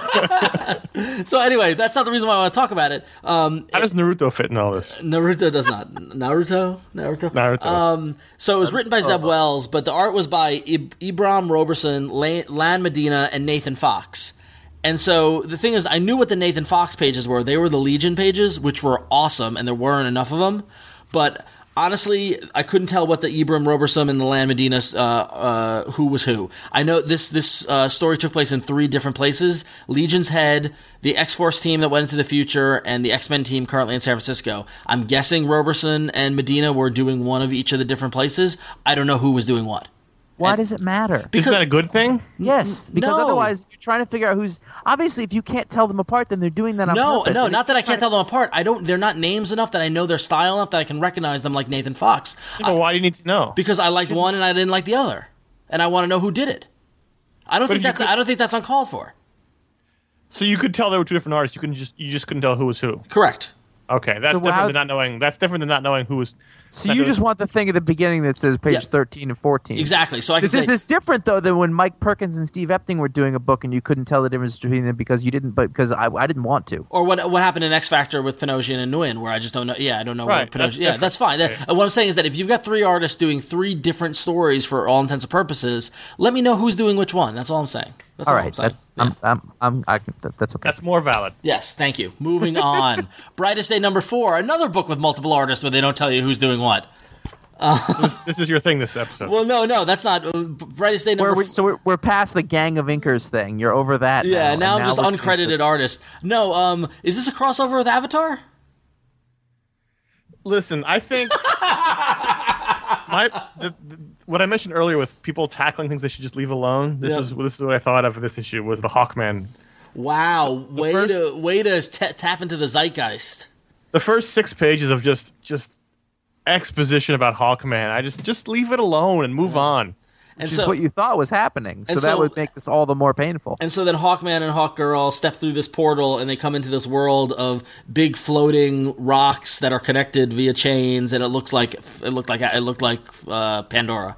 So anyway, that's not the reason why I want to talk about it. How does Naruto fit in all this? Naruto does not. Naruto. So it was written by Zeb Wells, but the art was by Ibram Roberson, Lan Medina, and Nathan Fox. And so the thing is, I knew what the Nathan Fox pages were. They were the Legion pages, which were awesome, and there weren't enough of them. But honestly, I couldn't tell what the Ibram Roberson and the Lan Medina, who was who. I know this story took place in 3 different places: Legion's Head, the X-Force team that went into the future, and the X-Men team currently in San Francisco. I'm guessing Roberson and Medina were doing one of each of the different places. I don't know who was doing what. Why does it matter? Isn't that a good thing? Yes, because No. otherwise you're trying to figure out who's. Obviously, if you can't tell them apart, then they're doing that on purpose. No, not that I can't tell them apart. They're not names enough that I know their style enough that I can recognize them like Nathan Fox. But why do you need to know? Because I liked one and I didn't like the other, and I want to know who did it. I don't think that's uncalled for. So you could tell there were 2 different artists. You just couldn't tell who was who. Correct. Okay, that's different than not knowing. That's different than not knowing who was. So you just want the thing at the beginning that says page 13 and 14. Exactly. So I can This is different though than when Mike Perkins and Steve Epting were doing a book and you couldn't tell the difference between them because you didn't, but because I didn't want to. Or what happened in X Factor with Panosian and Nguyen, where I just don't know. Yeah, I don't know. Right, Where Panosian. That's fine. What I'm saying is that if you've got 3 artists doing 3 different stories for all intents and purposes, let me know who's doing which one. That's all I'm saying. That's all I'm saying. That's okay. That's more valid. Yes, thank you. Moving on. Brightest Day number 4, another book with multiple artists where they don't tell you who's doing what. This is your thing this episode. Well, no, that's not Brightest Day number 4. So we're past the Gang of Inkers thing. You're over that. Yeah, now I'm just uncredited artist. No, is this a crossover with Avatar? Listen, I think what I mentioned earlier with people tackling things they should just leave alone. This is what I thought of for this issue was the Hawkman. Wow, way to tap into the zeitgeist. The first 6 pages of just exposition about Hawkman. I just leave it alone and move on. And which is what you thought was happening. So that would make this all the more painful. And so then Hawkman and Hawkgirl step through this portal and they come into this world of big floating rocks that are connected via chains, and it looked like Pandora.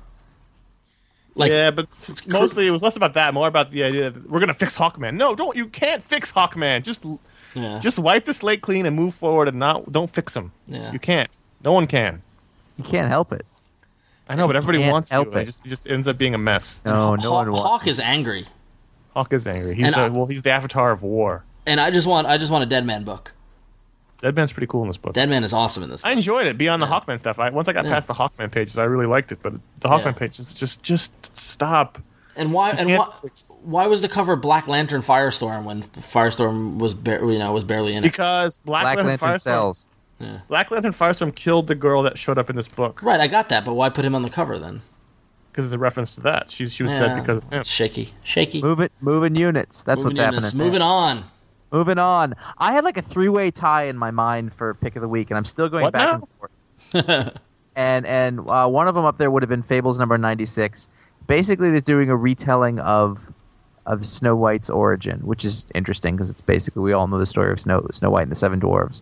Yeah, but mostly it was less about that, more about the idea that we're gonna fix Hawkman. No, you can't fix Hawkman. Just wipe the slate clean and move forward, and don't fix him. Yeah. You can't. No one can. You can't help it. I know, but everybody wants to. It just ends up being a mess. No one wants. Hawk is angry. Hawk is angry. He's the avatar of war. And I just want a Deadman book. Deadman's pretty cool in this book. Deadman is awesome in this book. I enjoyed it beyond the Hawkman stuff. Once I got past the Hawkman pages, I really liked it. But the Hawkman pages, just stop. And why was the cover Black Lantern Firestorm when Firestorm was barely in it? Because Black Lantern sells. Yeah. Black Lantern Firestorm killed the girl that showed up in this book. Right, I got that, but why put him on the cover then? Because it's a reference to that. She was dead because of him. It's shaky. Moving units. That's what's happening. Moving on. I had like a 3-way tie in my mind for pick of the week, and I'm still going back and forth. and one of them up there would have been Fables number 96. Basically, they're doing a retelling of Snow White's origin, which is interesting because it's basically, we all know the story of Snow White and the Seven Dwarves.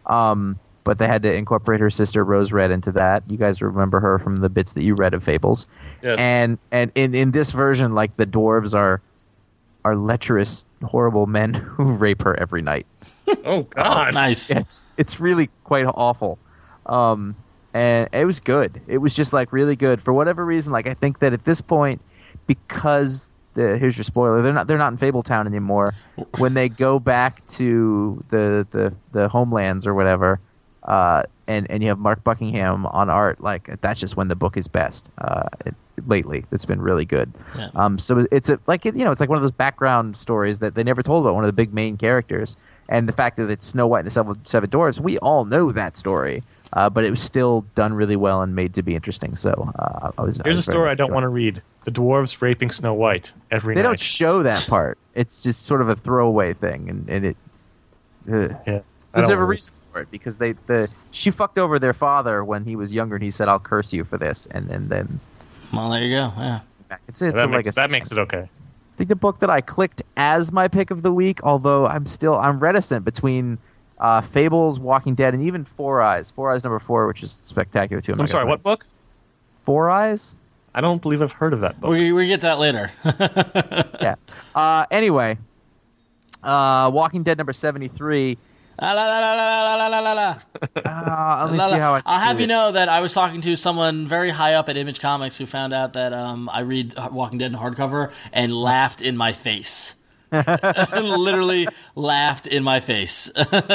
But they had to incorporate her sister Rose Red into that. You guys remember her from the bits that you read of Fables. Yes. And in this version, like, the dwarves are lecherous, horrible men who rape her every night. Oh God! Nice. It's really quite awful. And it was good. It was just like really good for whatever reason. Like, I think that at this point, because here's your spoiler, they're not in Fabletown anymore. When they go back to the homelands or whatever, and you have Mark Buckingham on art, like, that's just when the book is best. Lately, it's been really good. Yeah. So it's like one of those background stories that they never told about one of the big main characters. And the fact that it's Snow White and the Seven Dwarfs, we all know that story. But it was still done really well and made to be interesting. So here's a story I don't want to read: the dwarves raping Snow White every night. They don't show that part. It's just sort of a throwaway thing, and it. Yeah. There's a reason for it because she fucked over their father when he was younger, and he said, "I'll curse you for this," and then. Well, there you go. Yeah, that makes it okay. I think the book that I clicked as my pick of the week, although I'm reticent between Fables, Walking Dead, and even Four Eyes. Four Eyes number 4, which is spectacular too. I'm sorry, what book? Four Eyes. I don't believe I've heard of that book. We get that later. Yeah. Anyway, Walking Dead number 73. Let me see how I. I'll have you know that I was talking to someone very high up at Image Comics who found out that I read Walking Dead in hardcover and laughed in my face. Literally laughed in my face.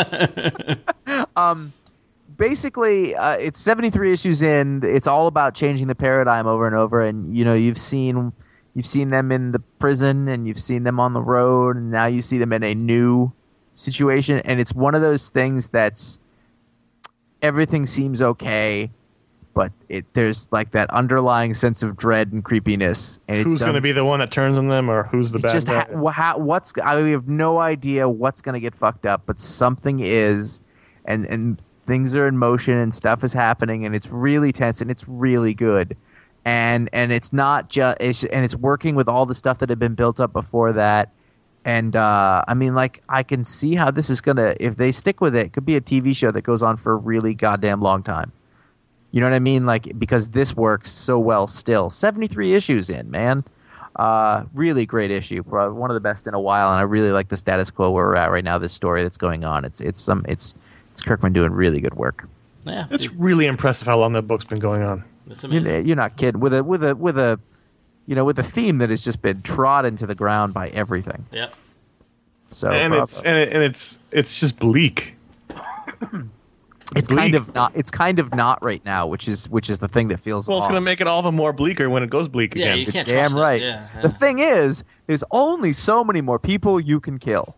Basically, it's 73 issues in. It's all about changing the paradigm over and over. And you've seen them in the prison, and you've seen them on the road, and now you see them in a new situation. And it's one of those things that's everything seems okay, but there's like that underlying sense of dread and creepiness. And who's going to be the one that turns on them, or who's the bad guy? We have no idea what's going to get fucked up, but something is, and things are in motion and stuff is happening, and it's really tense and it's really good. And it's not just, and it's working with all the stuff that had been built up before that. And I can see how this is gonna, if they stick with it, could be a TV show that goes on for a really goddamn long time. You know what I mean? Like, because this works so well still. 73 issues in, man. Really great issue. Probably one of the best in a while, and I really like the status quo where we're at right now. This story that's going on. It's Kirkman doing really good work. Yeah, it's really impressive how long that book's been going on. That's amazing. You're not kidding. With a theme that has just been trod into the ground by everything. Yep. So it's just bleak. It's bleak. Kind of not right now, which is the thing that feels. Well, it's going to make it all the more bleaker when it goes bleak again. You can't Damn trust right. It. Yeah. The thing is, there's only so many more people you can kill.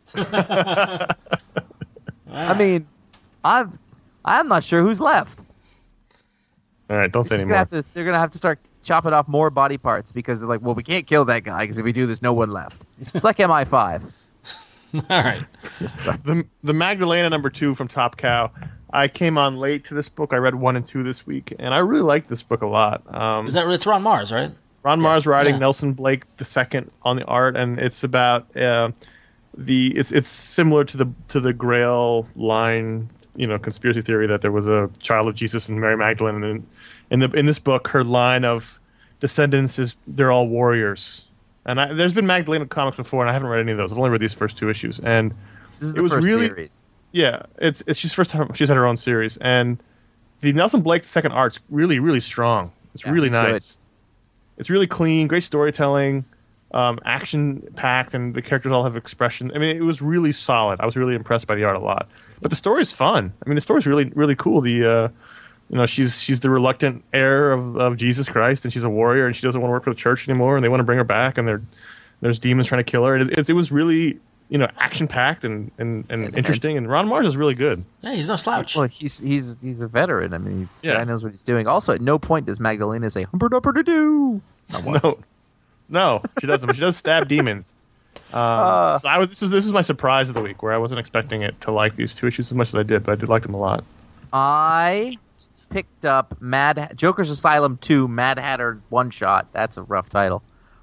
I mean, I'm not sure who's left. All right, don't say anymore. They're gonna have to start chopping off more body parts because they're like, well, we can't kill that guy because if we do, there's no one left. It's like MI5. All right. The Magdalena number 2 from Top Cow. I came on late to this book. I read 1 and 2 this week, and I really liked this book a lot. It's Ron Mars, right? Ron Mars writing, Nelson Blake II on the art, and it's about it's similar to the Grail line, conspiracy theory that there was a child of Jesus and Mary Magdalene, and in this book, her line of descendants they're all warriors. And there's been Magdalena comics before, and I haven't read any of those. I've only read these first 2 issues, and this is the first series. Yeah, it's she's first time she's had her own series, and the Nelson Blake II art's really, really strong. It's really nice. Good. It's really clean, great storytelling, action packed, and the characters all have expression. I mean, it was really solid. I was really impressed by the art a lot. But the story's fun. I mean, the story's really, really cool. She's the reluctant heir of Jesus Christ, and she's a warrior, and she doesn't want to work for the church anymore, and they want to bring her back, and there's demons trying to kill her. It was really, action packed and interesting, and Ron Mars is really good. Yeah, he's no slouch. Well, he's a veteran. I mean, the guy knows what he's doing. Also, at no point does Magdalena say "humper-dumper-to-do." No, she doesn't. But she does stab demons. So this is my surprise of the week, where I wasn't expecting it to like these 2 issues as much as I did, but I did like them a lot. I picked up Joker's Asylum 2 Mad Hatter One Shot. That's a rough title.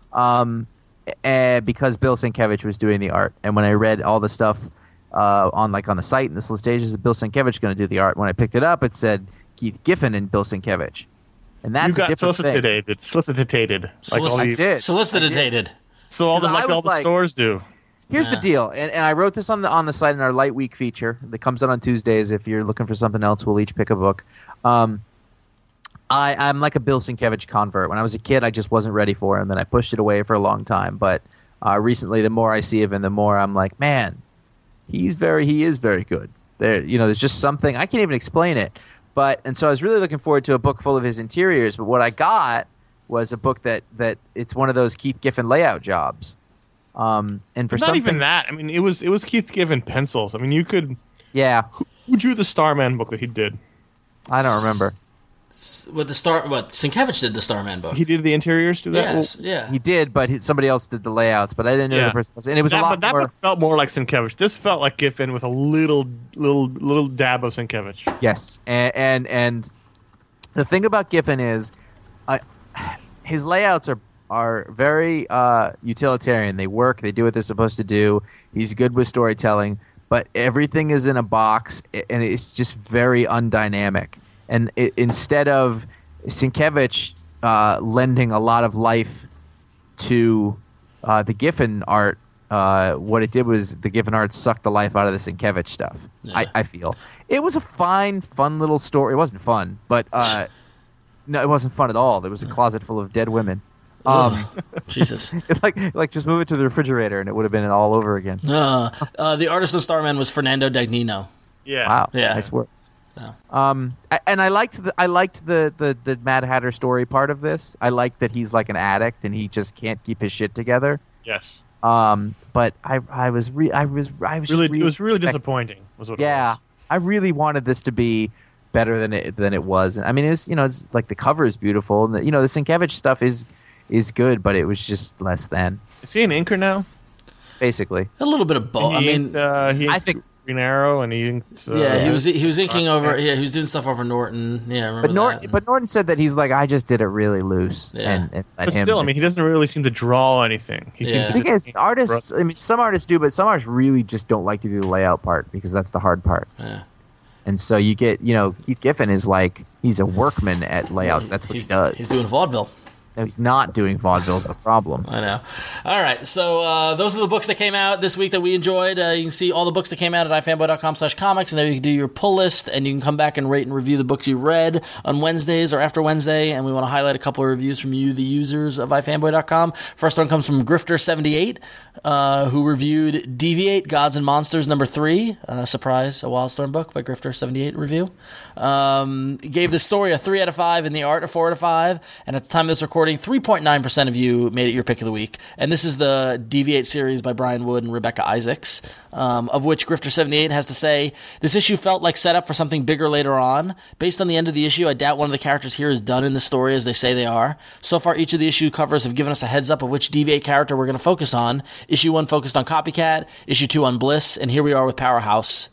Because Bill Sienkiewicz was doing the art, and when I read all the stuff on the site and the solicitations that Bill Sienkiewicz going to do the art, when I picked it up, it said Keith Giffen and Bill Sienkiewicz, and that's a different thing. Solicited. Solicited. So all the stores do. Here's the deal, and I wrote this on the site in our Light Week feature that comes out on Tuesdays. If you're looking for something else, we'll each pick a book. I'm like a Bill Sienkiewicz convert. When I was a kid, I just wasn't ready for him, and I pushed it away for a long time. But recently, the more I see of him, the more I'm like, man, he is very good. There's just something I can't even explain it. And so I was really looking forward to a book full of his interiors. But what I got was a book that it's one of those Keith Giffen layout jobs. And for not even that. I mean, it was Keith Giffen pencils. I mean, you could. Yeah. Who drew the Starman book that he did? I don't remember. Sienkiewicz did the Starman book. He did the interiors to that? Yes, yeah. He did, but somebody else did the layouts, but I didn't know the person was. And it was a lot that more... book felt more like Sienkiewicz. This felt like Giffen with a little dab of Sienkiewicz. Yes, and the thing about Giffen is his layouts are very utilitarian. They work. They do what they're supposed to do. He's good with storytelling, but everything is in a box, and it's just very undynamic. And instead of Sienkiewicz lending a lot of life to the Giffen art, what it did was the Giffen art sucked the life out of the Sienkiewicz stuff. Yeah. I feel it was a fun little story. It wasn't fun, but no, it wasn't fun at all. There was a closet full of dead women. Jesus! like just move it to the refrigerator and it would have been all over again. The artist of Starman was Fernando Dagnino. Yeah. Wow. Yeah. Nice work. No. And I liked the Mad Hatter story part of this. I liked that he's like an addict and he just can't keep his shit together. Yes. But I was really it was really disappointing. Was what it was. I really wanted this to be better than it was. I mean, it's like the cover is beautiful, and the Sienkiewicz stuff is good, but it was just less than. Is he an inker now? Basically, a little bit of both. I think Green Arrow, and he inked. He was inking over. Yeah, he was doing stuff over Norton. Yeah, I remember that. But Norton said that he's like, I just did it really loose. Yeah. But still, I mean, he doesn't really seem to draw anything. The thing is, artists. I mean, some artists do, but some artists really just don't like to do the layout part because that's the hard part. Yeah. And so you get, Keith Giffen is like, he's a workman at layouts. That's what he does. He's doing vaudeville. No, he's not doing vaudeville is the problem. I know. All right, so those are the books that came out this week that we enjoyed. You can see all the books that came out at ifanboy.com/comics, and there you can do your pull list, and you can come back and rate and review the books you read on Wednesdays or after Wednesday, and we want to highlight a couple of reviews from you, the users of ifanboy.com. First one comes from Grifter78, who reviewed Deviate, Gods and Monsters, number 3. Surprise, a Wildstorm book by Grifter78 review. Gave the story a 3 out of 5 and the art a 4 out of 5, and at the time of this recording, 3.9% of you made it your pick of the week. And this is the Deviate series by Brian Wood and Rebecca Isaacs, of which Grifter78 has to say, this issue felt like setup for something bigger later on. Based on the end of the issue, I doubt one of the characters here is done in the story as they say they are. So far, each of the issue covers have given us a heads up of which Deviate character we're going to focus on. Issue 1 focused on Copycat, issue 2 on Bliss, and here we are with Powerhouse.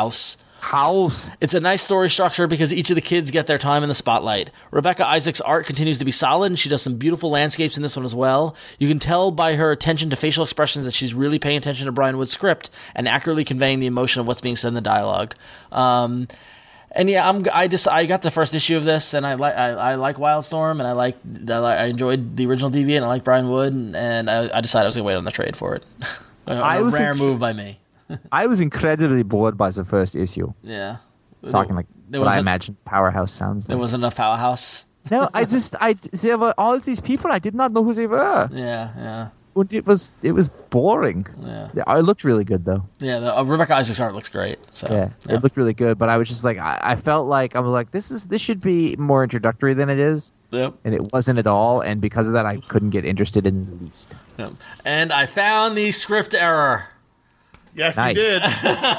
Howls. It's a nice story structure because each of the kids get their time in the spotlight. Rebecca Isaacs' art continues to be solid, and she does some beautiful landscapes in this one as well. You can tell by her attention to facial expressions that she's really paying attention to Brian Wood's script and accurately conveying the emotion of what's being said in the dialogue. And yeah, I got the first issue of this, and I like Wildstorm, and I enjoyed the original Deviant, and I like Brian Wood, and I decided I was going to wait on the trade for it. a rare move by me. I was incredibly bored by the first issue. Yeah. Talking like what I imagine Powerhouse sounds like. There wasn't enough Powerhouse. No, there were all these people. I did not know who they were. Yeah. And it was boring. Yeah. It looked really good, though. Yeah, Rebecca Isaacs' art looks great. So, yeah, it looked really good, but I was just like, I felt like, this should be more introductory than it is. Yep. And it wasn't at all, and because of that, I couldn't get interested in the least. Yep. And I found the script error. Yes, nice. You did.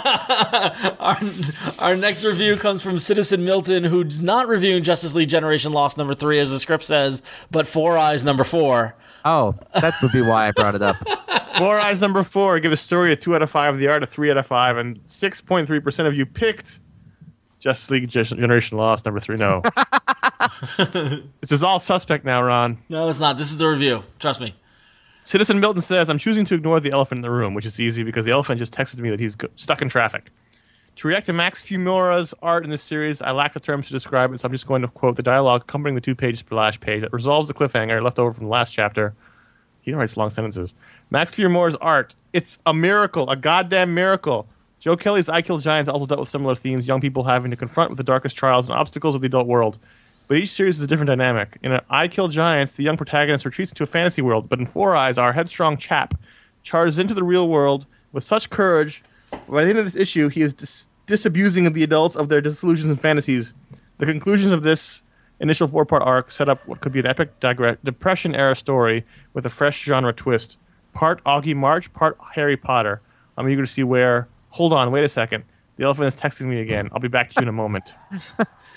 Our next review comes from Citizen Milton, who's not reviewing Justice League Generation Lost number 3, as the script says, but Four Eyes number 4. Oh, that would be why I brought it up. Four Eyes number 4. Give the story a 2 out of 5, the art a 3 out of 5, and 6.3% of you picked Justice League Generation Lost number 3. No. This is all suspect now, Ron. No, it's not. This is the review. Trust me. Citizen Milton says, I'm choosing to ignore the elephant in the room, which is easy because the elephant just texted me that he's stuck in traffic. To react to Max Fumura's art in this series, I lack the terms to describe it, so I'm just going to quote the dialogue accompanying the 2-page splash page that resolves the cliffhanger left over from the last chapter. He writes long sentences. Max Fumura's art, it's a miracle, a goddamn miracle. Joe Kelly's I Kill Giants also dealt with similar themes, young people having to confront with the darkest trials and obstacles of the adult world. But each series is a different dynamic. In I Kill Giants, the young protagonist retreats into a fantasy world, but in Four Eyes, our headstrong chap charges into the real world with such courage. By the end of this issue, he is disabusing of the adults of their disillusions and fantasies. The conclusions of this initial 4-part arc set up what could be an epic Depression-era story with a fresh genre twist. Part Augie March, part Harry Potter. I'm eager to see where... Hold on, wait a second. The elephant is texting me again. I'll be back to you in a moment.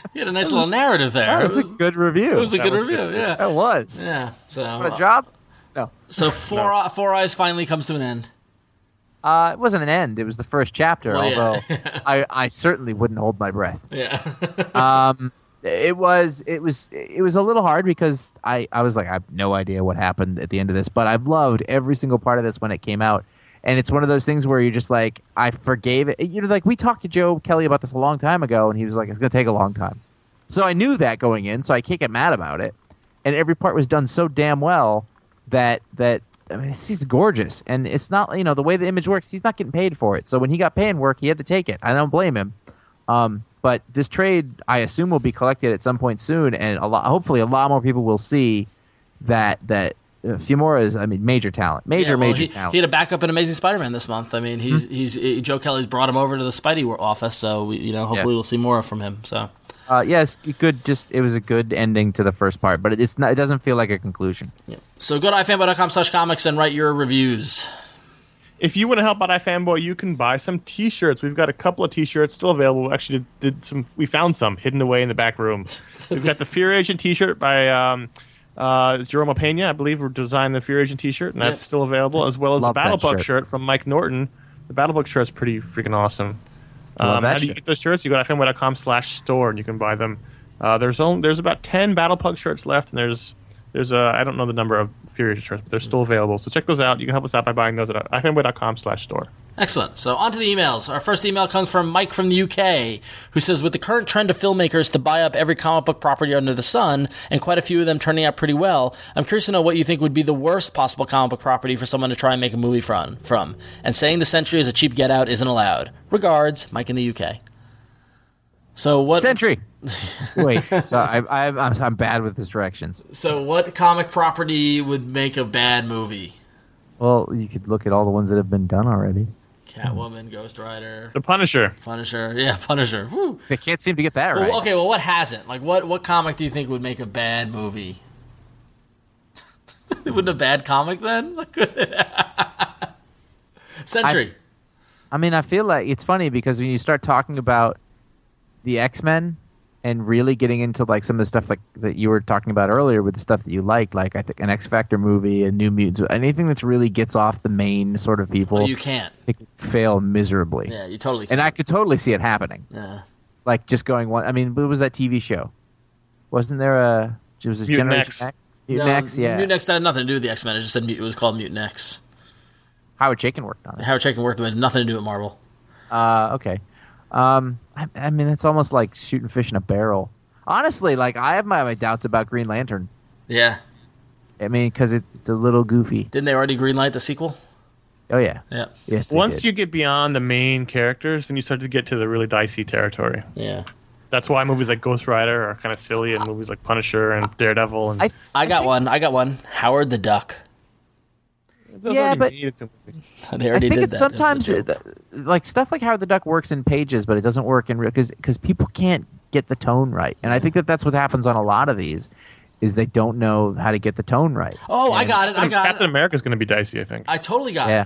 You had a nice little narrative there. That was a good review. It was a good review, yeah. It was. Yeah. So What a job? No. So Four Eyes finally comes to an end. It wasn't an end. It was the first chapter, Well, although yeah. I certainly wouldn't hold my breath. Yeah. It was a little hard because I was like, I have no idea what happened at the end of this, but I've loved every single part of this when it came out. And it's one of those things where you're just like, I forgave it. You know, like we talked to Joe Kelly about this a long time ago, and he was like, it's going to take a long time. So I knew that going in, so I can't get mad about it. And every part was done so damn well that I mean, he's gorgeous. And it's not, you know, the way the image works, he's not getting paid for it. So when he got paying work, he had to take it. I don't blame him. But this trade, I assume, will be collected at some point soon, and hopefully a lot more people will see that Fiumara is, I mean, major talent, major talent. He had a backup in Amazing Spider-Man this month. I mean, he's Joe Kelly's brought him over to the Spidey office, so hopefully we'll see more from him. So yes, good. It was a good ending to the first part, but it doesn't feel like a conclusion. Yeah. So go to ifanboy.com/comics and write your reviews. If you want to help out iFanboy, you can buy some T-shirts. We've got a couple of T-shirts still available. We actually we found some hidden away in the back room. We've got the Fear Agent T-shirt by Jerome Pena, I believe, who designed the Fear Agent T-shirt, and that's still available, as well as Love the Battle that Bug shirt. shirt from Mike Norton. The Battle Bug shirt's pretty freaking awesome. Love that how do you shirt. get those shirts? You go to ifanboy.com/store and you can buy them. There's about 10 Battle Bug shirts left, and there's I don't know the number of Fear Agent shirts, but they're still available. So check those out. You can help us out by buying those at ifanboy.com/store. Excellent. So on to the emails. Our first email comes from Mike from the UK, who says, with the current trend of filmmakers to buy up every comic book property under the sun, and quite a few of them turning out pretty well, I'm curious to know what you think would be the worst possible comic book property for someone to try and make a movie from. And saying the Sentry is a cheap get-out isn't allowed. Regards, Mike in the UK. So what... Sentry. Wait, so I'm bad with directions. So what comic property would make a bad movie? Well, you could look at all the ones that have been done already. Catwoman, Ghost Rider, The Punisher. Punisher. Woo. They can't seem to get that right. Well, okay, well, what hasn't? Like, what comic do you think would make a bad movie? It wouldn't a bad comic then? Sentry. I mean, I feel like it's funny because when you start talking about the X-Men and really getting into like some of the stuff like that you were talking about earlier with the stuff that you like I think an X-Factor movie, a New Mutants, anything that really gets off the main sort of people, Oh, you can't. it could fail miserably. Yeah, you totally can. And I could totally see it happening. Yeah. Like just going one. I mean, what was that TV show? Wasn't there it was a Mutant Generation X. X? Mutant X, yeah. Mutant X had nothing to do with the X-Men. It just said it was called Mutant X. Howard Chaykin worked on it. Howard Chaykin worked with it. Had nothing to do with Marvel. Okay. I mean, it's almost like shooting fish in a barrel. Honestly, like I have my doubts about Green Lantern. Yeah. I mean, because it's a little goofy. Didn't they already greenlight the sequel? Oh yeah. Yeah. Yes. they Once did. you get beyond the main characters, then you start to get to the really dicey territory. Yeah. That's why movies like Ghost Rider are kind of silly, and movies like Punisher and Daredevil. And I got one. Howard the Duck. those Yeah, already but- made it to movies. They I already think did it's that. It was a sometimes joke. like stuff like Howard the Duck works in pages, but it doesn't work in real because people can't get the tone right, and I think that's what happens on a lot of these. Is they don't know how to get the tone right. Oh, I got it. Captain America's going to be dicey, I think. I totally got Yeah. it.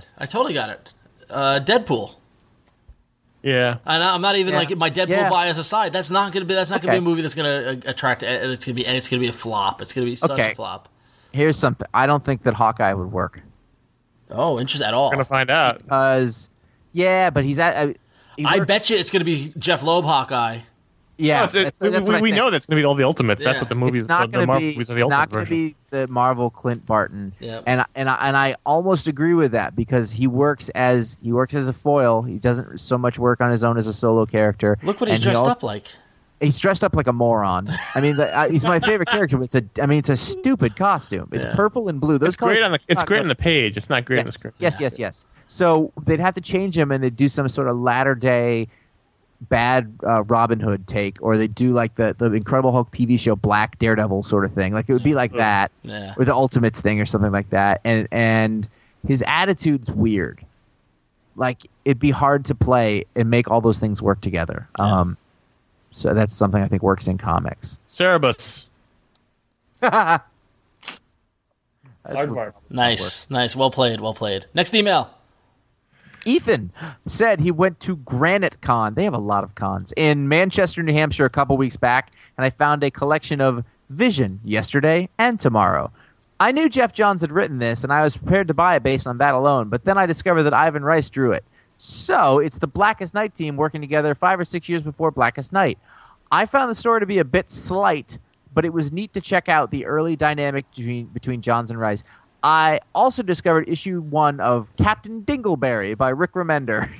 Deadpool. Yeah. And I'm not even Yeah. like my Deadpool Yeah. bias aside. That's not going to be. That's not going to Okay. be a movie that's going to attract. It's going to be a flop. It's going to be such Okay. a flop. Here's something. I don't think that Hawkeye would work Oh, interesting at all. We're going to find out. because but he's at. I bet you it's going to be Jeff Loeb Hawkeye. Yeah, No, it's- that's what I we think. know that's going to be all the Ultimates. That's Yeah. what the movies, It's not the going to Marvel be. movies are It's the not Ultimate going to version. be the Marvel Clint Barton. Yep. And I almost agree with that because he works as a foil. He doesn't so much work on his own as a solo character. Look what he's And he dressed also- up like. He's dressed up like a moron. I mean, he's my favorite character. But it's a stupid costume. It's Yeah. purple and blue. Those It's great colors- it's great on the page. It's not great on the Yes, screen. yes. So they'd have to change him, and they'd do some sort of latter day bad Robin Hood take, or they do like the Incredible Hulk TV show Black Daredevil sort of thing. Like it would be like that, Yeah. or the Ultimates thing, or something like that. And his attitude's weird. Like it'd be hard to play and make all those things work together. Yeah. So that's something I think works in comics. Cerebus. Nice. Well played. Next email. Ethan said he went to Granite Con. They have a lot of cons in Manchester, New Hampshire a couple weeks back, and I found a collection of Vision yesterday and tomorrow. I knew Geoff Johns had written this, and I was prepared to buy it based on that alone, but then I discovered that Ivan Rice drew it. So it's the Blackest Night team working together 5 or 6 years before Blackest Night. I found the story to be a bit slight, but it was neat to check out the early dynamic between Johns and Rice. I also discovered issue 1 of Captain Dingleberry by Rick Remender.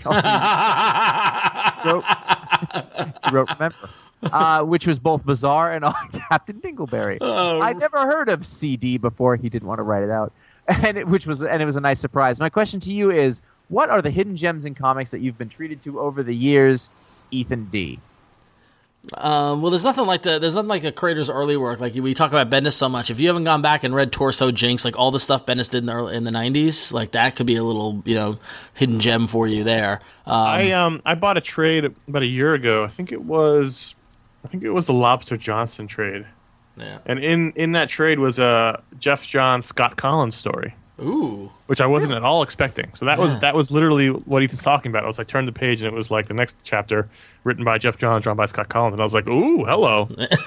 He wrote Remember, which was both bizarre and on Captain Dingleberry. I never heard of CD before. He didn't want to write it out, and it was a nice surprise. My question to you is, what are the hidden gems in comics that you've been treated to over the years, Ethan D? Well, there's nothing like a creator's early work. Like we talk about Bendis so much. If you haven't gone back and read Torso, Jinx, like all the stuff Bendis did in the 90s, like that could be a little hidden gem for you there. I bought a trade about a year ago. I think it was the Lobster Johnson trade. Yeah. And in that trade was a Geoff Johns Scott Collins story. Ooh. Which I wasn't at all expecting. So that was literally what Ethan's talking about. I turned the page and it was like the next chapter written by Geoff Johns, drawn by Scott Collins, and I was like, ooh, hello.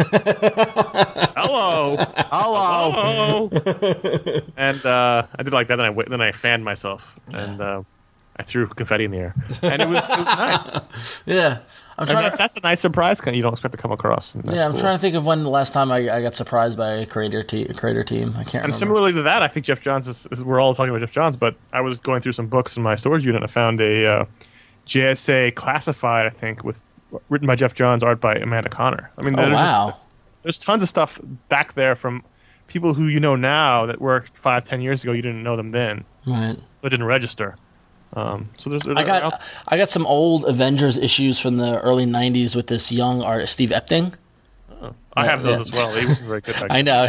Hello. And I did like that, and then I fanned myself and I threw confetti in the air. And it was nice. Yeah. That's a nice surprise you don't expect to come across. I'm trying to think of when the last time I got surprised by a creator team. I can't remember. And similarly to that, I think Geoff Johns we're all talking about Geoff Johns, but I was going through some books in my storage unit and I found a JSA Classified, I think, written by Geoff Johns, art by Amanda Connor. I mean, there's tons of stuff back there from people who you know now that worked 5-10 years ago. You didn't know them then. Right. They didn't register. So I got some old Avengers issues from the early 90s with this young artist, Steve Epting. Oh, I have those as well. He was very good. I know.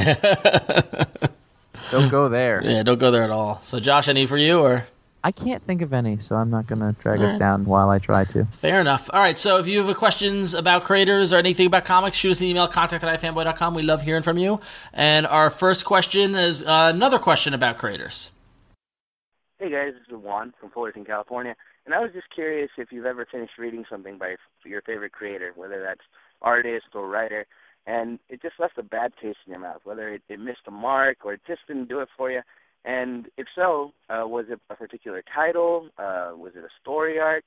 Don't go there. Yeah, don't go there at all. So, Josh, any for you? Or I can't think of any, so I'm not going to drag us down while I try to. Fair enough. All right, so if you have questions about creators or anything about comics, shoot us an email, contact@ifanboy.com. We love hearing from you. And our first question is another question about creators. Hey guys, this is Juan from Fullerton, California, and I was just curious if you've ever finished reading something by your favorite creator, whether that's artist or writer, and it just left a bad taste in your mouth, whether it missed the mark or it just didn't do it for you, and if so, was it a particular title? Was it a story arc?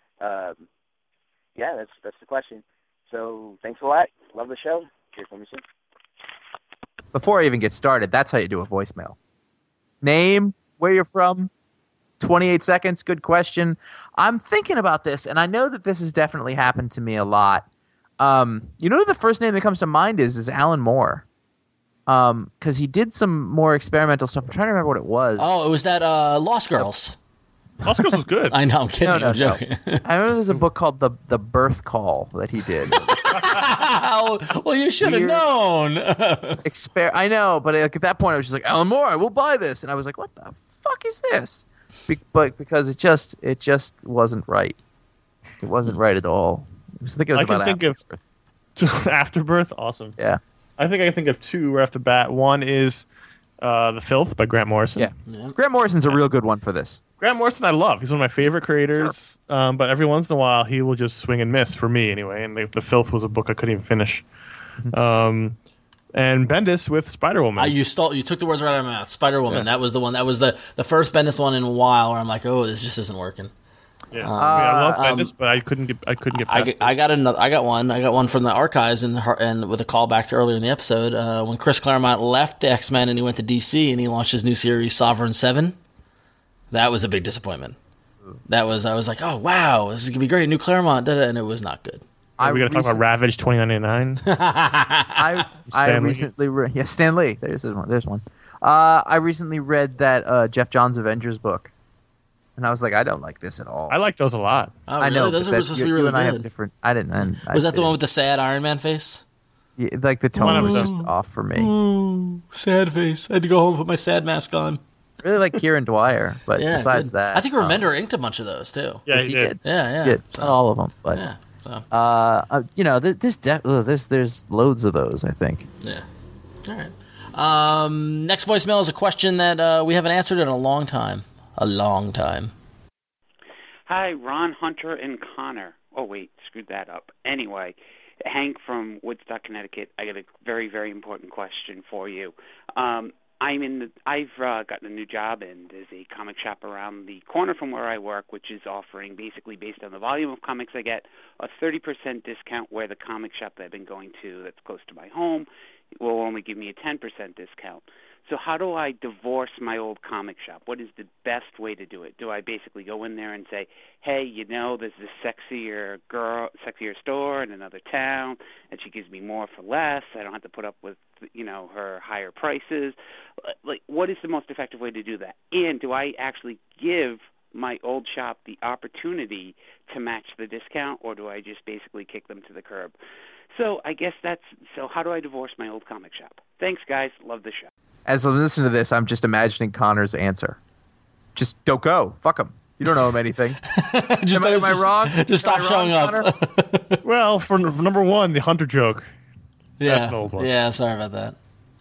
Yeah, that's the question. So thanks a lot. Love the show. Hear from you soon. Before I even get started, that's how you do a voicemail. Name, where you're from, 28 seconds, good question. I'm thinking about this, and I know that this has definitely happened to me a lot. You know who the first name that comes to mind is Alan Moore. Because he did some more experimental stuff. I'm trying to remember what it was. Oh, it was that Lost Girls. Lost Girls was good. I know, I'm kidding. I'm joking. I remember there's a book called The Birth Call that he did. Well, you should have known. I know, but at that point I was just like, Alan Moore, we'll buy this. And I was like, what the fuck is this? But because it just wasn't right. It wasn't right at all. I think it was about Afterbirth. Awesome. Yeah. I think I can think of two right off the bat. One is The Filth by Grant Morrison. Yeah. Grant Morrison's a real good one for this. Grant Morrison I love. He's one of my favorite creators. Sure. But every once in a while he will just swing and miss for me anyway. And The Filth was a book I couldn't even finish. And Bendis with Spider-Woman. You took the words right out of my mouth. Spider-Woman. Yeah. That was the one. That was the first Bendis one in a while where I'm like, oh, this just isn't working. Yeah, I love Bendis, but I couldn't get past it. I got one from the archives and with a callback to earlier in the episode when Chris Claremont left X-Men and he went to DC and he launched his new series Sovereign 7. That was a big disappointment. I was like, oh wow, this is gonna be great, new Claremont, and it was not good. Are we gonna talk about Ravage 2099? I recently Stan Lee. There's one. I recently read that Geoff Johns Avengers book. And I was like, I don't like this at all. I like those a lot. Oh, really? I know. Those are supposed to be really good. I have different. I didn't. Was that the one with the sad Iron Man face? Yeah, like the tone was just off for me. Ooh, sad face. I had to go home and put my sad mask on. I really like Kieran Dwyer, but besides that, I think Remender inked a bunch of those too. Yeah, he did. Yeah. Not all of them, but there's loads of those. I think. Yeah. All right. Next voicemail is a question that we haven't answered in a long time. Hi, Ron, Hunter, and Connor. Oh, wait, screwed that up. Anyway, Hank from Woodstock, Connecticut. I got a very, very important question for you. I've gotten a new job, and there's a comic shop around the corner from where I work, which is offering, basically based on the volume of comics I get, a 30% discount, where the comic shop that I've been going to that's close to my home will only give me a 10% discount. So how do I divorce my old comic shop? What is the best way to do it? Do I basically go in there and say, hey, there's this sexier store in another town, and she gives me more for less. I don't have to put up with, her higher prices. Like, what is the most effective way to do that? And do I actually give my old shop the opportunity to match the discount, or do I just basically kick them to the curb? So I guess so how do I divorce my old comic shop? Thanks, guys. Love the show. As I'm listening to this, I'm just imagining Connor's answer. Just don't go. Fuck him. You don't owe him anything. Am I wrong? Just stop showing up. Well, for number one, the Hunter joke. Yeah. That's an old one. Yeah, sorry about that.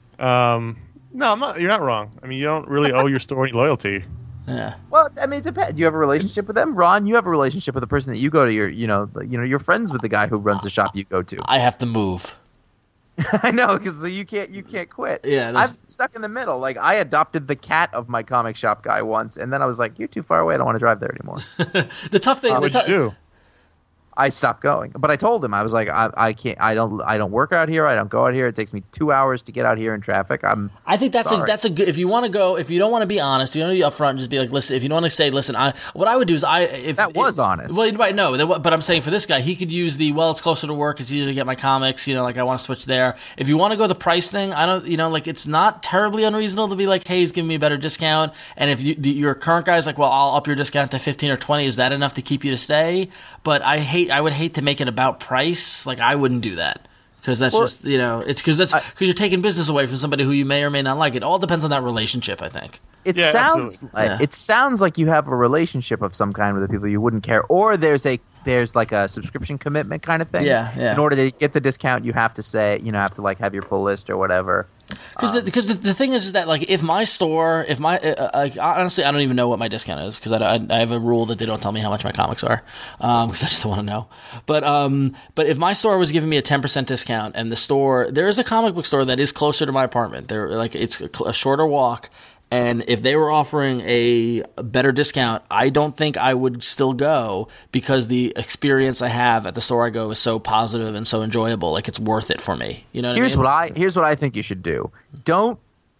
No, I'm not. You're not wrong. I mean, you don't really owe your store any loyalty. Yeah. Well, I mean, it depends. Do you have a relationship with them, Ron? You have a relationship with the person that you go to. You're friends with the guy who runs the shop you go to. I have to move. I know, because you can't quit. Yeah, I'm stuck in the middle. Like, I adopted the cat of my comic shop guy once, and then I was like, "You're too far away. I don't want to drive there anymore." The tough thing. What'd you do? I stopped going, but I told him I was like, I can't. I don't work out here. I don't go out here. It takes me 2 hours to get out here in traffic. I think that's sorry. a good. If you want to go, if you don't want to be honest, if you don't want to be upfront, just be like, listen. If you don't want to say, listen, what I would do is was honest. Well, right, no, but I'm saying for this guy, he could use it's closer to work. It's easier to get my comics. Like I want to switch there. If you want to go the price thing, I don't. Like it's not terribly unreasonable to be like, hey, he's giving me a better discount. And if your current guy's like, well, I'll up your discount to 15 or 20. Is that enough to keep you to stay? But I would hate to make it about price. Like I wouldn't do that because that's just it's because you're taking business away from somebody who you may or may not like. It all depends on that relationship, I think. It sounds like you have a relationship of some kind with the people you wouldn't care, or there's like a subscription commitment kind of thing. Yeah. In order to get the discount, you have to say have to like have your pull list or whatever. Because the thing is that like if my store, honestly I don't even know what my discount is because I have a rule that they don't tell me how much my comics are because I just don't want to know. But if my store was giving me a 10% discount and there is a comic book store that is closer to my apartment, it's a shorter walk. And if they were offering a better discount, I don't think I would still go because the experience I have at the store I go is so positive and so enjoyable. Like it's worth it for me. You know what I mean? Here's what I think you should do. Don't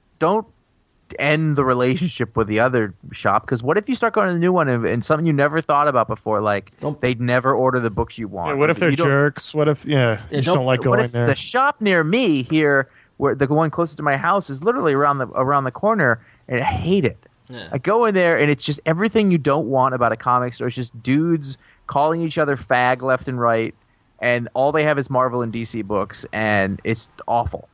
end the relationship with the other shop because what if you start going to the new one and something you never thought about before, like they'd never order the books you want. Yeah, what if they're jerks? What if you just don't like going there? The shop near me here, where the one closest to my house, is literally around the corner. And I hate it. Yeah. I go in there, and it's just everything you don't want about a comic store. It's just dudes calling each other fag left and right, and all they have is Marvel and DC books, and it's awful.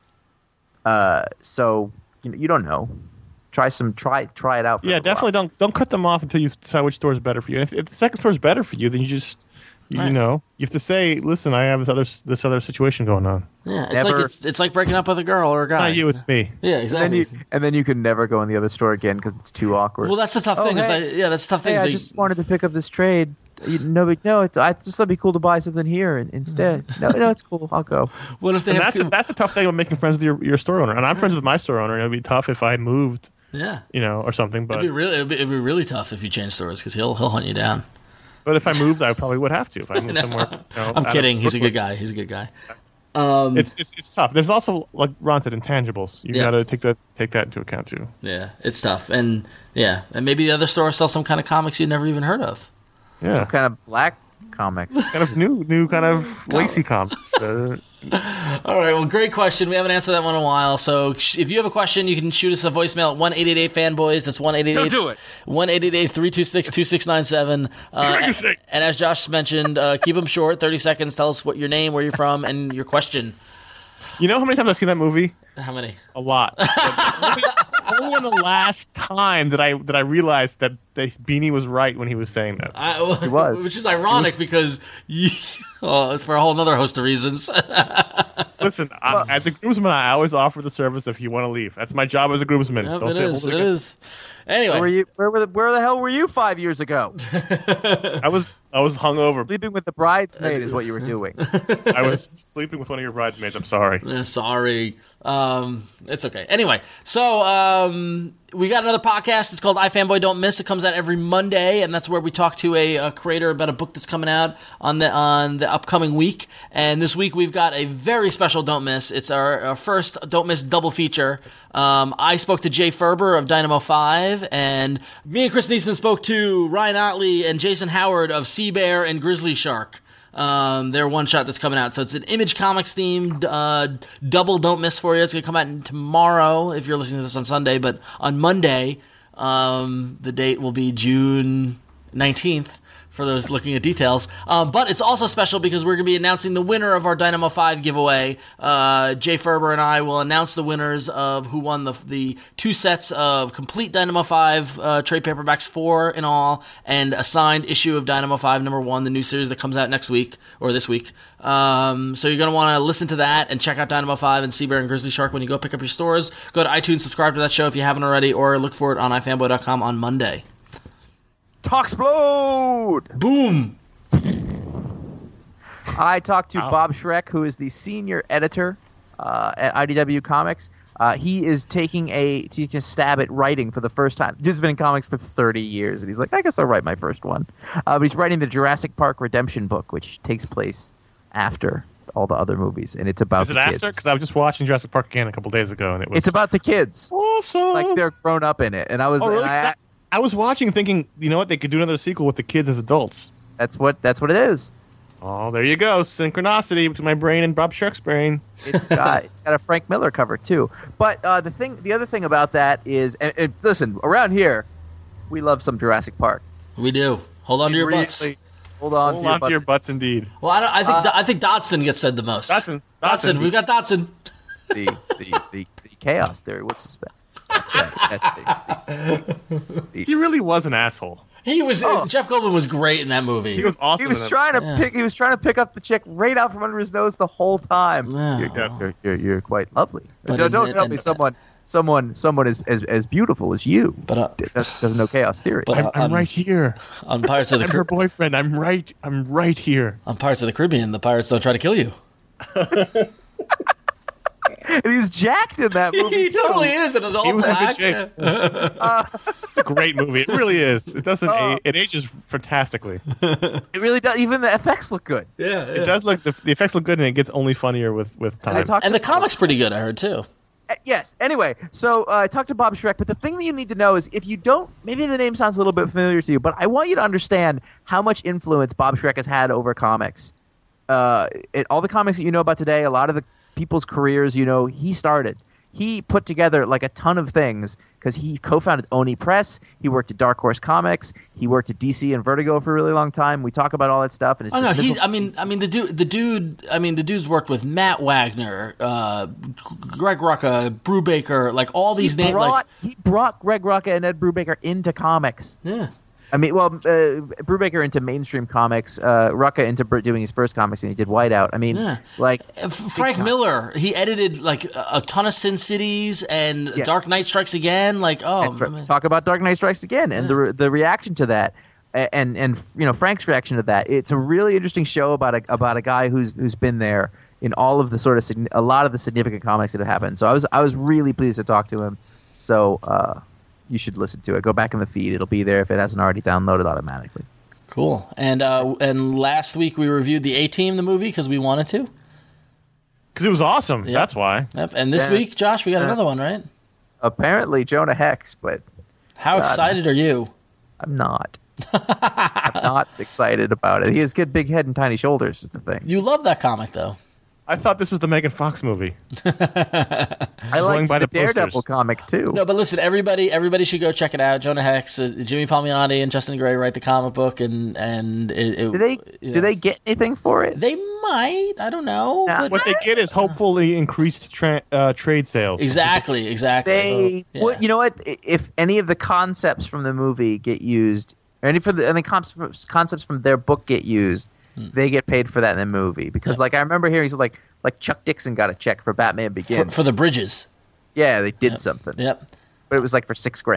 So you don't know. Try it out. Yeah, definitely don't cut them off until you decide which store is better for you. If the second store is better for you, then you just you have to say, listen, I have this other situation going on. Yeah, it's like breaking up with a girl or a guy. Not you, it's me. Yeah, exactly. And then you can never go in the other store again because it's too awkward. Well, that's the tough thing. Hey, that's the tough thing. I just wanted to pick up this trade. I just thought it'd be cool to buy something here instead. No, it's cool. I'll go. What if that's the tough thing about making friends with your store owner. And I'm friends with my store owner. And it'd be tough if I moved. Yeah. Or something. But it'd be really tough if you change stores because he'll hunt you down. But if I moved, I probably would have to. If I moved somewhere, I'm kidding. He's a good guy. It's tough. There's also, like Ron said, intangibles. You got to take that into account too. Yeah, it's tough, and maybe the other store sells some kind of comics you never even heard of. Yeah, some kind of black comics, kind of new kind of lacy comics. All right, well, great question. We haven't answered that one in a while. So if you have a question, you can shoot us a voicemail at 1-888-FANBOYS. That's 1-888. Don't do it. 1-888-326-2697. And as Josh mentioned, keep them short, 30 seconds. Tell us what your name, where you're from, and your question. You know how many times I've seen that movie? How many? A lot. Only in the last time that I realized that Beanie was right when he was saying that. He was. Which is ironic because for a whole other host of reasons. Listen, as a groomsman, I always offer the service if you want to leave. That's my job as a groomsman. Yep, it is. Anyway, where the hell were you 5 years ago? I was hungover. Sleeping with the bridesmaid is what you were doing. I was sleeping with one of your bridesmaids. I'm sorry. Sorry. It's okay. Anyway, so we got another podcast. It's called iFanboy Don't Miss. It comes out every Monday, and that's where we talk to a creator about a book that's coming out on the upcoming week. And this week we've got a very special Don't Miss. It's our first Don't Miss double feature. I spoke to Jay Ferber of Dynamo 5, and me and Chris Neesman spoke to Ryan Otley and Jason Howard of Sea Bear and Grizzly Shark. Their one shot that's coming out. So it's an Image Comics themed double Don't Miss for you. It's going to come out tomorrow if you're listening to this on Sunday, but on Monday, the date will be June 19th for those looking at details. But it's also special because we're going to be announcing the winner of our Dynamo 5 giveaway. Jay Ferber and I will announce the winners of who won the 2 sets of complete Dynamo 5 trade paperbacks, 4 in all, and a signed issue of Dynamo 5 #1, the new series that comes out next week, or this week. So you're going to want to listen to that and check out Dynamo 5 and Sea Bear and Grizzly Shark when you go pick up your stores. Go to iTunes, subscribe to that show if you haven't already, or look for it on ifanboy.com on Monday. Talksplode! Boom! I talked to Bob Schreck, who is the senior editor at IDW Comics. He is taking a stab at writing for the first time. He's been in comics for 30 years, and he's like, I guess I'll write my first one. But he's writing the Jurassic Park Redemption book, which takes place after all the other movies, and it's about the kids. Is it after? Because I was just watching Jurassic Park again a couple days ago, and it's about the kids. Awesome! Like, they're grown up in it. And I was... Really? I was watching thinking, you know what, they could do another sequel with the kids as adults. That's what it is. Oh, there you go. Synchronicity between my brain and Bob Schreck's brain. It's got a Frank Miller cover, too. But the other thing about that is, and listen, around here, we love some Jurassic Park. We do. Hold on to your butts. Hold on to your butts, indeed. Well, I think Dodson gets said the most. Dodson. We got Dodson. The chaos theory. What's his spell? He really was an asshole. He was. Jeff Goldblum was great in that movie. He was awesome. He was trying to pick up the chick right out from under his nose the whole time. No. You're quite lovely. Don't tell me someone as beautiful as you. But doesn't know chaos theory. But I'm right here on Pirates of the Caribbean. Her boyfriend. I'm right here on Pirates of the Caribbean. The pirates don't try to kill you. And he's jacked in that movie. He totally is, and it's all black. It's a great movie. It really is. It doesn't. It ages fantastically. It really does. Even the effects look good. Yeah, it does look. The effects look good, and it gets only funnier with time. And the comic's pretty good. I heard too. Yes. Anyway, so I talked to Bob Schreck, but the thing that you need to know is if you don't, maybe the name sounds a little bit familiar to you, but I want you to understand how much influence Bob Schreck has had over comics. All the comics that you know about today, a lot of the people's careers, he started. He put together like a ton of things because he co-founded Oni Press. He worked at Dark Horse Comics. He worked at DC and Vertigo for a really long time. We talk about all that stuff. And it's the dude's worked with Matt Wagner, Greg Rucka, Brubaker, like all these names. He brought Greg Rucka and Ed Brubaker into comics. Yeah. I mean, Brubaker into mainstream comics, Rucka into doing his first comics, and he did Whiteout. I mean, Frank Miller, he edited like a ton of Sin Cities and Dark Knight Strikes Again. Like, talk about Dark Knight Strikes Again and the reaction to that, and Frank's reaction to that. It's a really interesting show about a guy who's been there in all of the a lot of the significant comics that have happened. So I was really pleased to talk to him. So. You should listen to it. Go back in the feed. It'll be there if it hasn't already downloaded automatically. Cool. And last week we reviewed the A-Team, the movie, because we wanted to. Because it was awesome. Yep. That's why. Yep. And this week, Josh, we got another one, right? Apparently Jonah Hex, but... How excited are you? I'm not. I'm not excited about it. He has good big head and tiny shoulders is the thing. You love that comic, though. I thought this was the Megan Fox movie. I like the Daredevil comic too. No, but listen, everybody should go check it out. Jonah Hex, Jimmy Palmiotti, and Justin Gray write the comic book, and do they get anything for it? They might. I don't know. What they get is hopefully increased trade sales. Exactly. You know what? If any of the concepts from the movie get used, or any concepts from their book get used. They get paid for that in the movie because, I remember hearing like Chuck Dixon got a check for Batman Begins for the bridges. Yeah, they did something. Yep, but it was like for $6,000.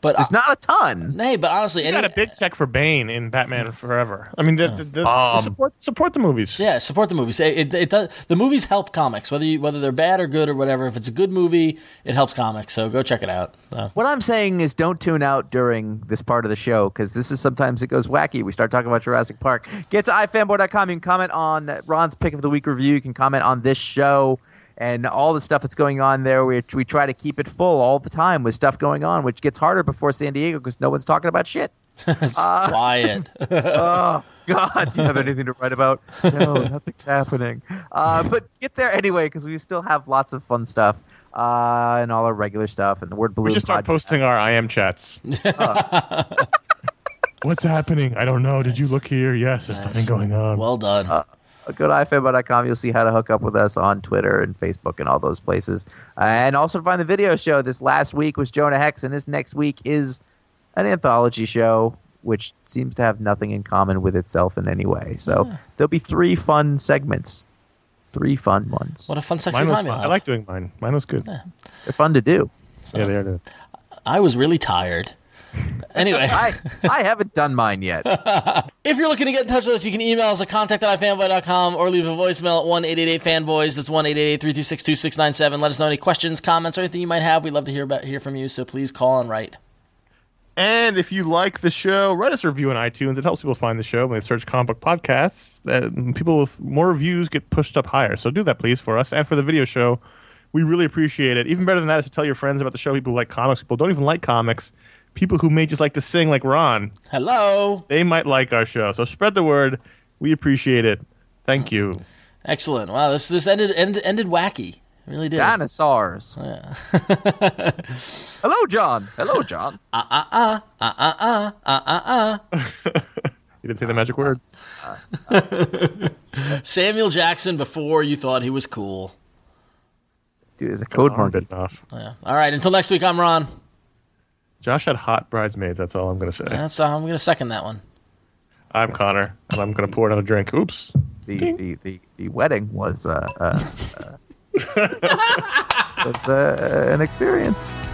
But there's not a ton. Hey, but honestly, got a big check for Bane in Batman Forever. I mean, support the movies. Yeah, support the movies. It does. The movies help comics, whether they're bad or good or whatever. If it's a good movie, it helps comics. So go check it out. What I'm saying is, don't tune out during this part of the show because this is sometimes it goes wacky. We start talking about Jurassic Park. Get to ifanboy.com. You can comment on Ron's Pick of the Week review. You can comment on this show. And all the stuff that's going on there, we try to keep it full all the time with stuff going on, which gets harder before San Diego because no one's talking about shit. It's quiet. Oh, God. Do you have anything to write about? No, nothing's happening. But get there anyway because we still have lots of fun stuff and all our regular stuff and the Word Balloon We just start posting our IM chats. What's happening? I don't know. Did you look here? Yes, there's nothing going on. Well done. Go to ifanboy.com. You'll see how to hook up with us on Twitter and Facebook and all those places. And also to find the video show. This last week was Jonah Hex, and this next week is an anthology show, which seems to have nothing in common with itself in any way. So there'll be 3 fun segments. 3 fun ones. What a fun, sexy time you'll have. I like doing mine. Mine was good. Yeah. They're fun to do. So, yeah, they are good. I was really tired. Anyway. I haven't done mine yet. If you're looking to get in touch with us, you can email us at contact@ifanboy.com or leave a voicemail at 1-888-FANBOYS. That's 1-888-326-2697. Let us know any questions, comments, or anything you might have. We'd love to hear from you, so please call and write. And if you like the show, write us a review on iTunes. It helps people find the show when they search comic book podcasts. People with more reviews get pushed up higher. So do that, please, for us and for the video show. We really appreciate it. Even better than that is to tell your friends about the show. People who like comics. People who don't even like comics. People who may just like to sing like Ron. Hello. They might like our show. So spread the word. We appreciate it. Thank you. Excellent. Wow, this ended wacky. It really did. Dinosaurs. Yeah. Hello, John. Hello, John. You didn't say the magic word. Samuel Jackson before you thought he was cool. Dude, it's a code word. Yeah. All right, until next week, I'm Ron. Josh had hot bridesmaids. That's all I'm going to say. I'm going to second that one. I'm Connor, and I'm going to pour another drink. Oops. The wedding was an experience.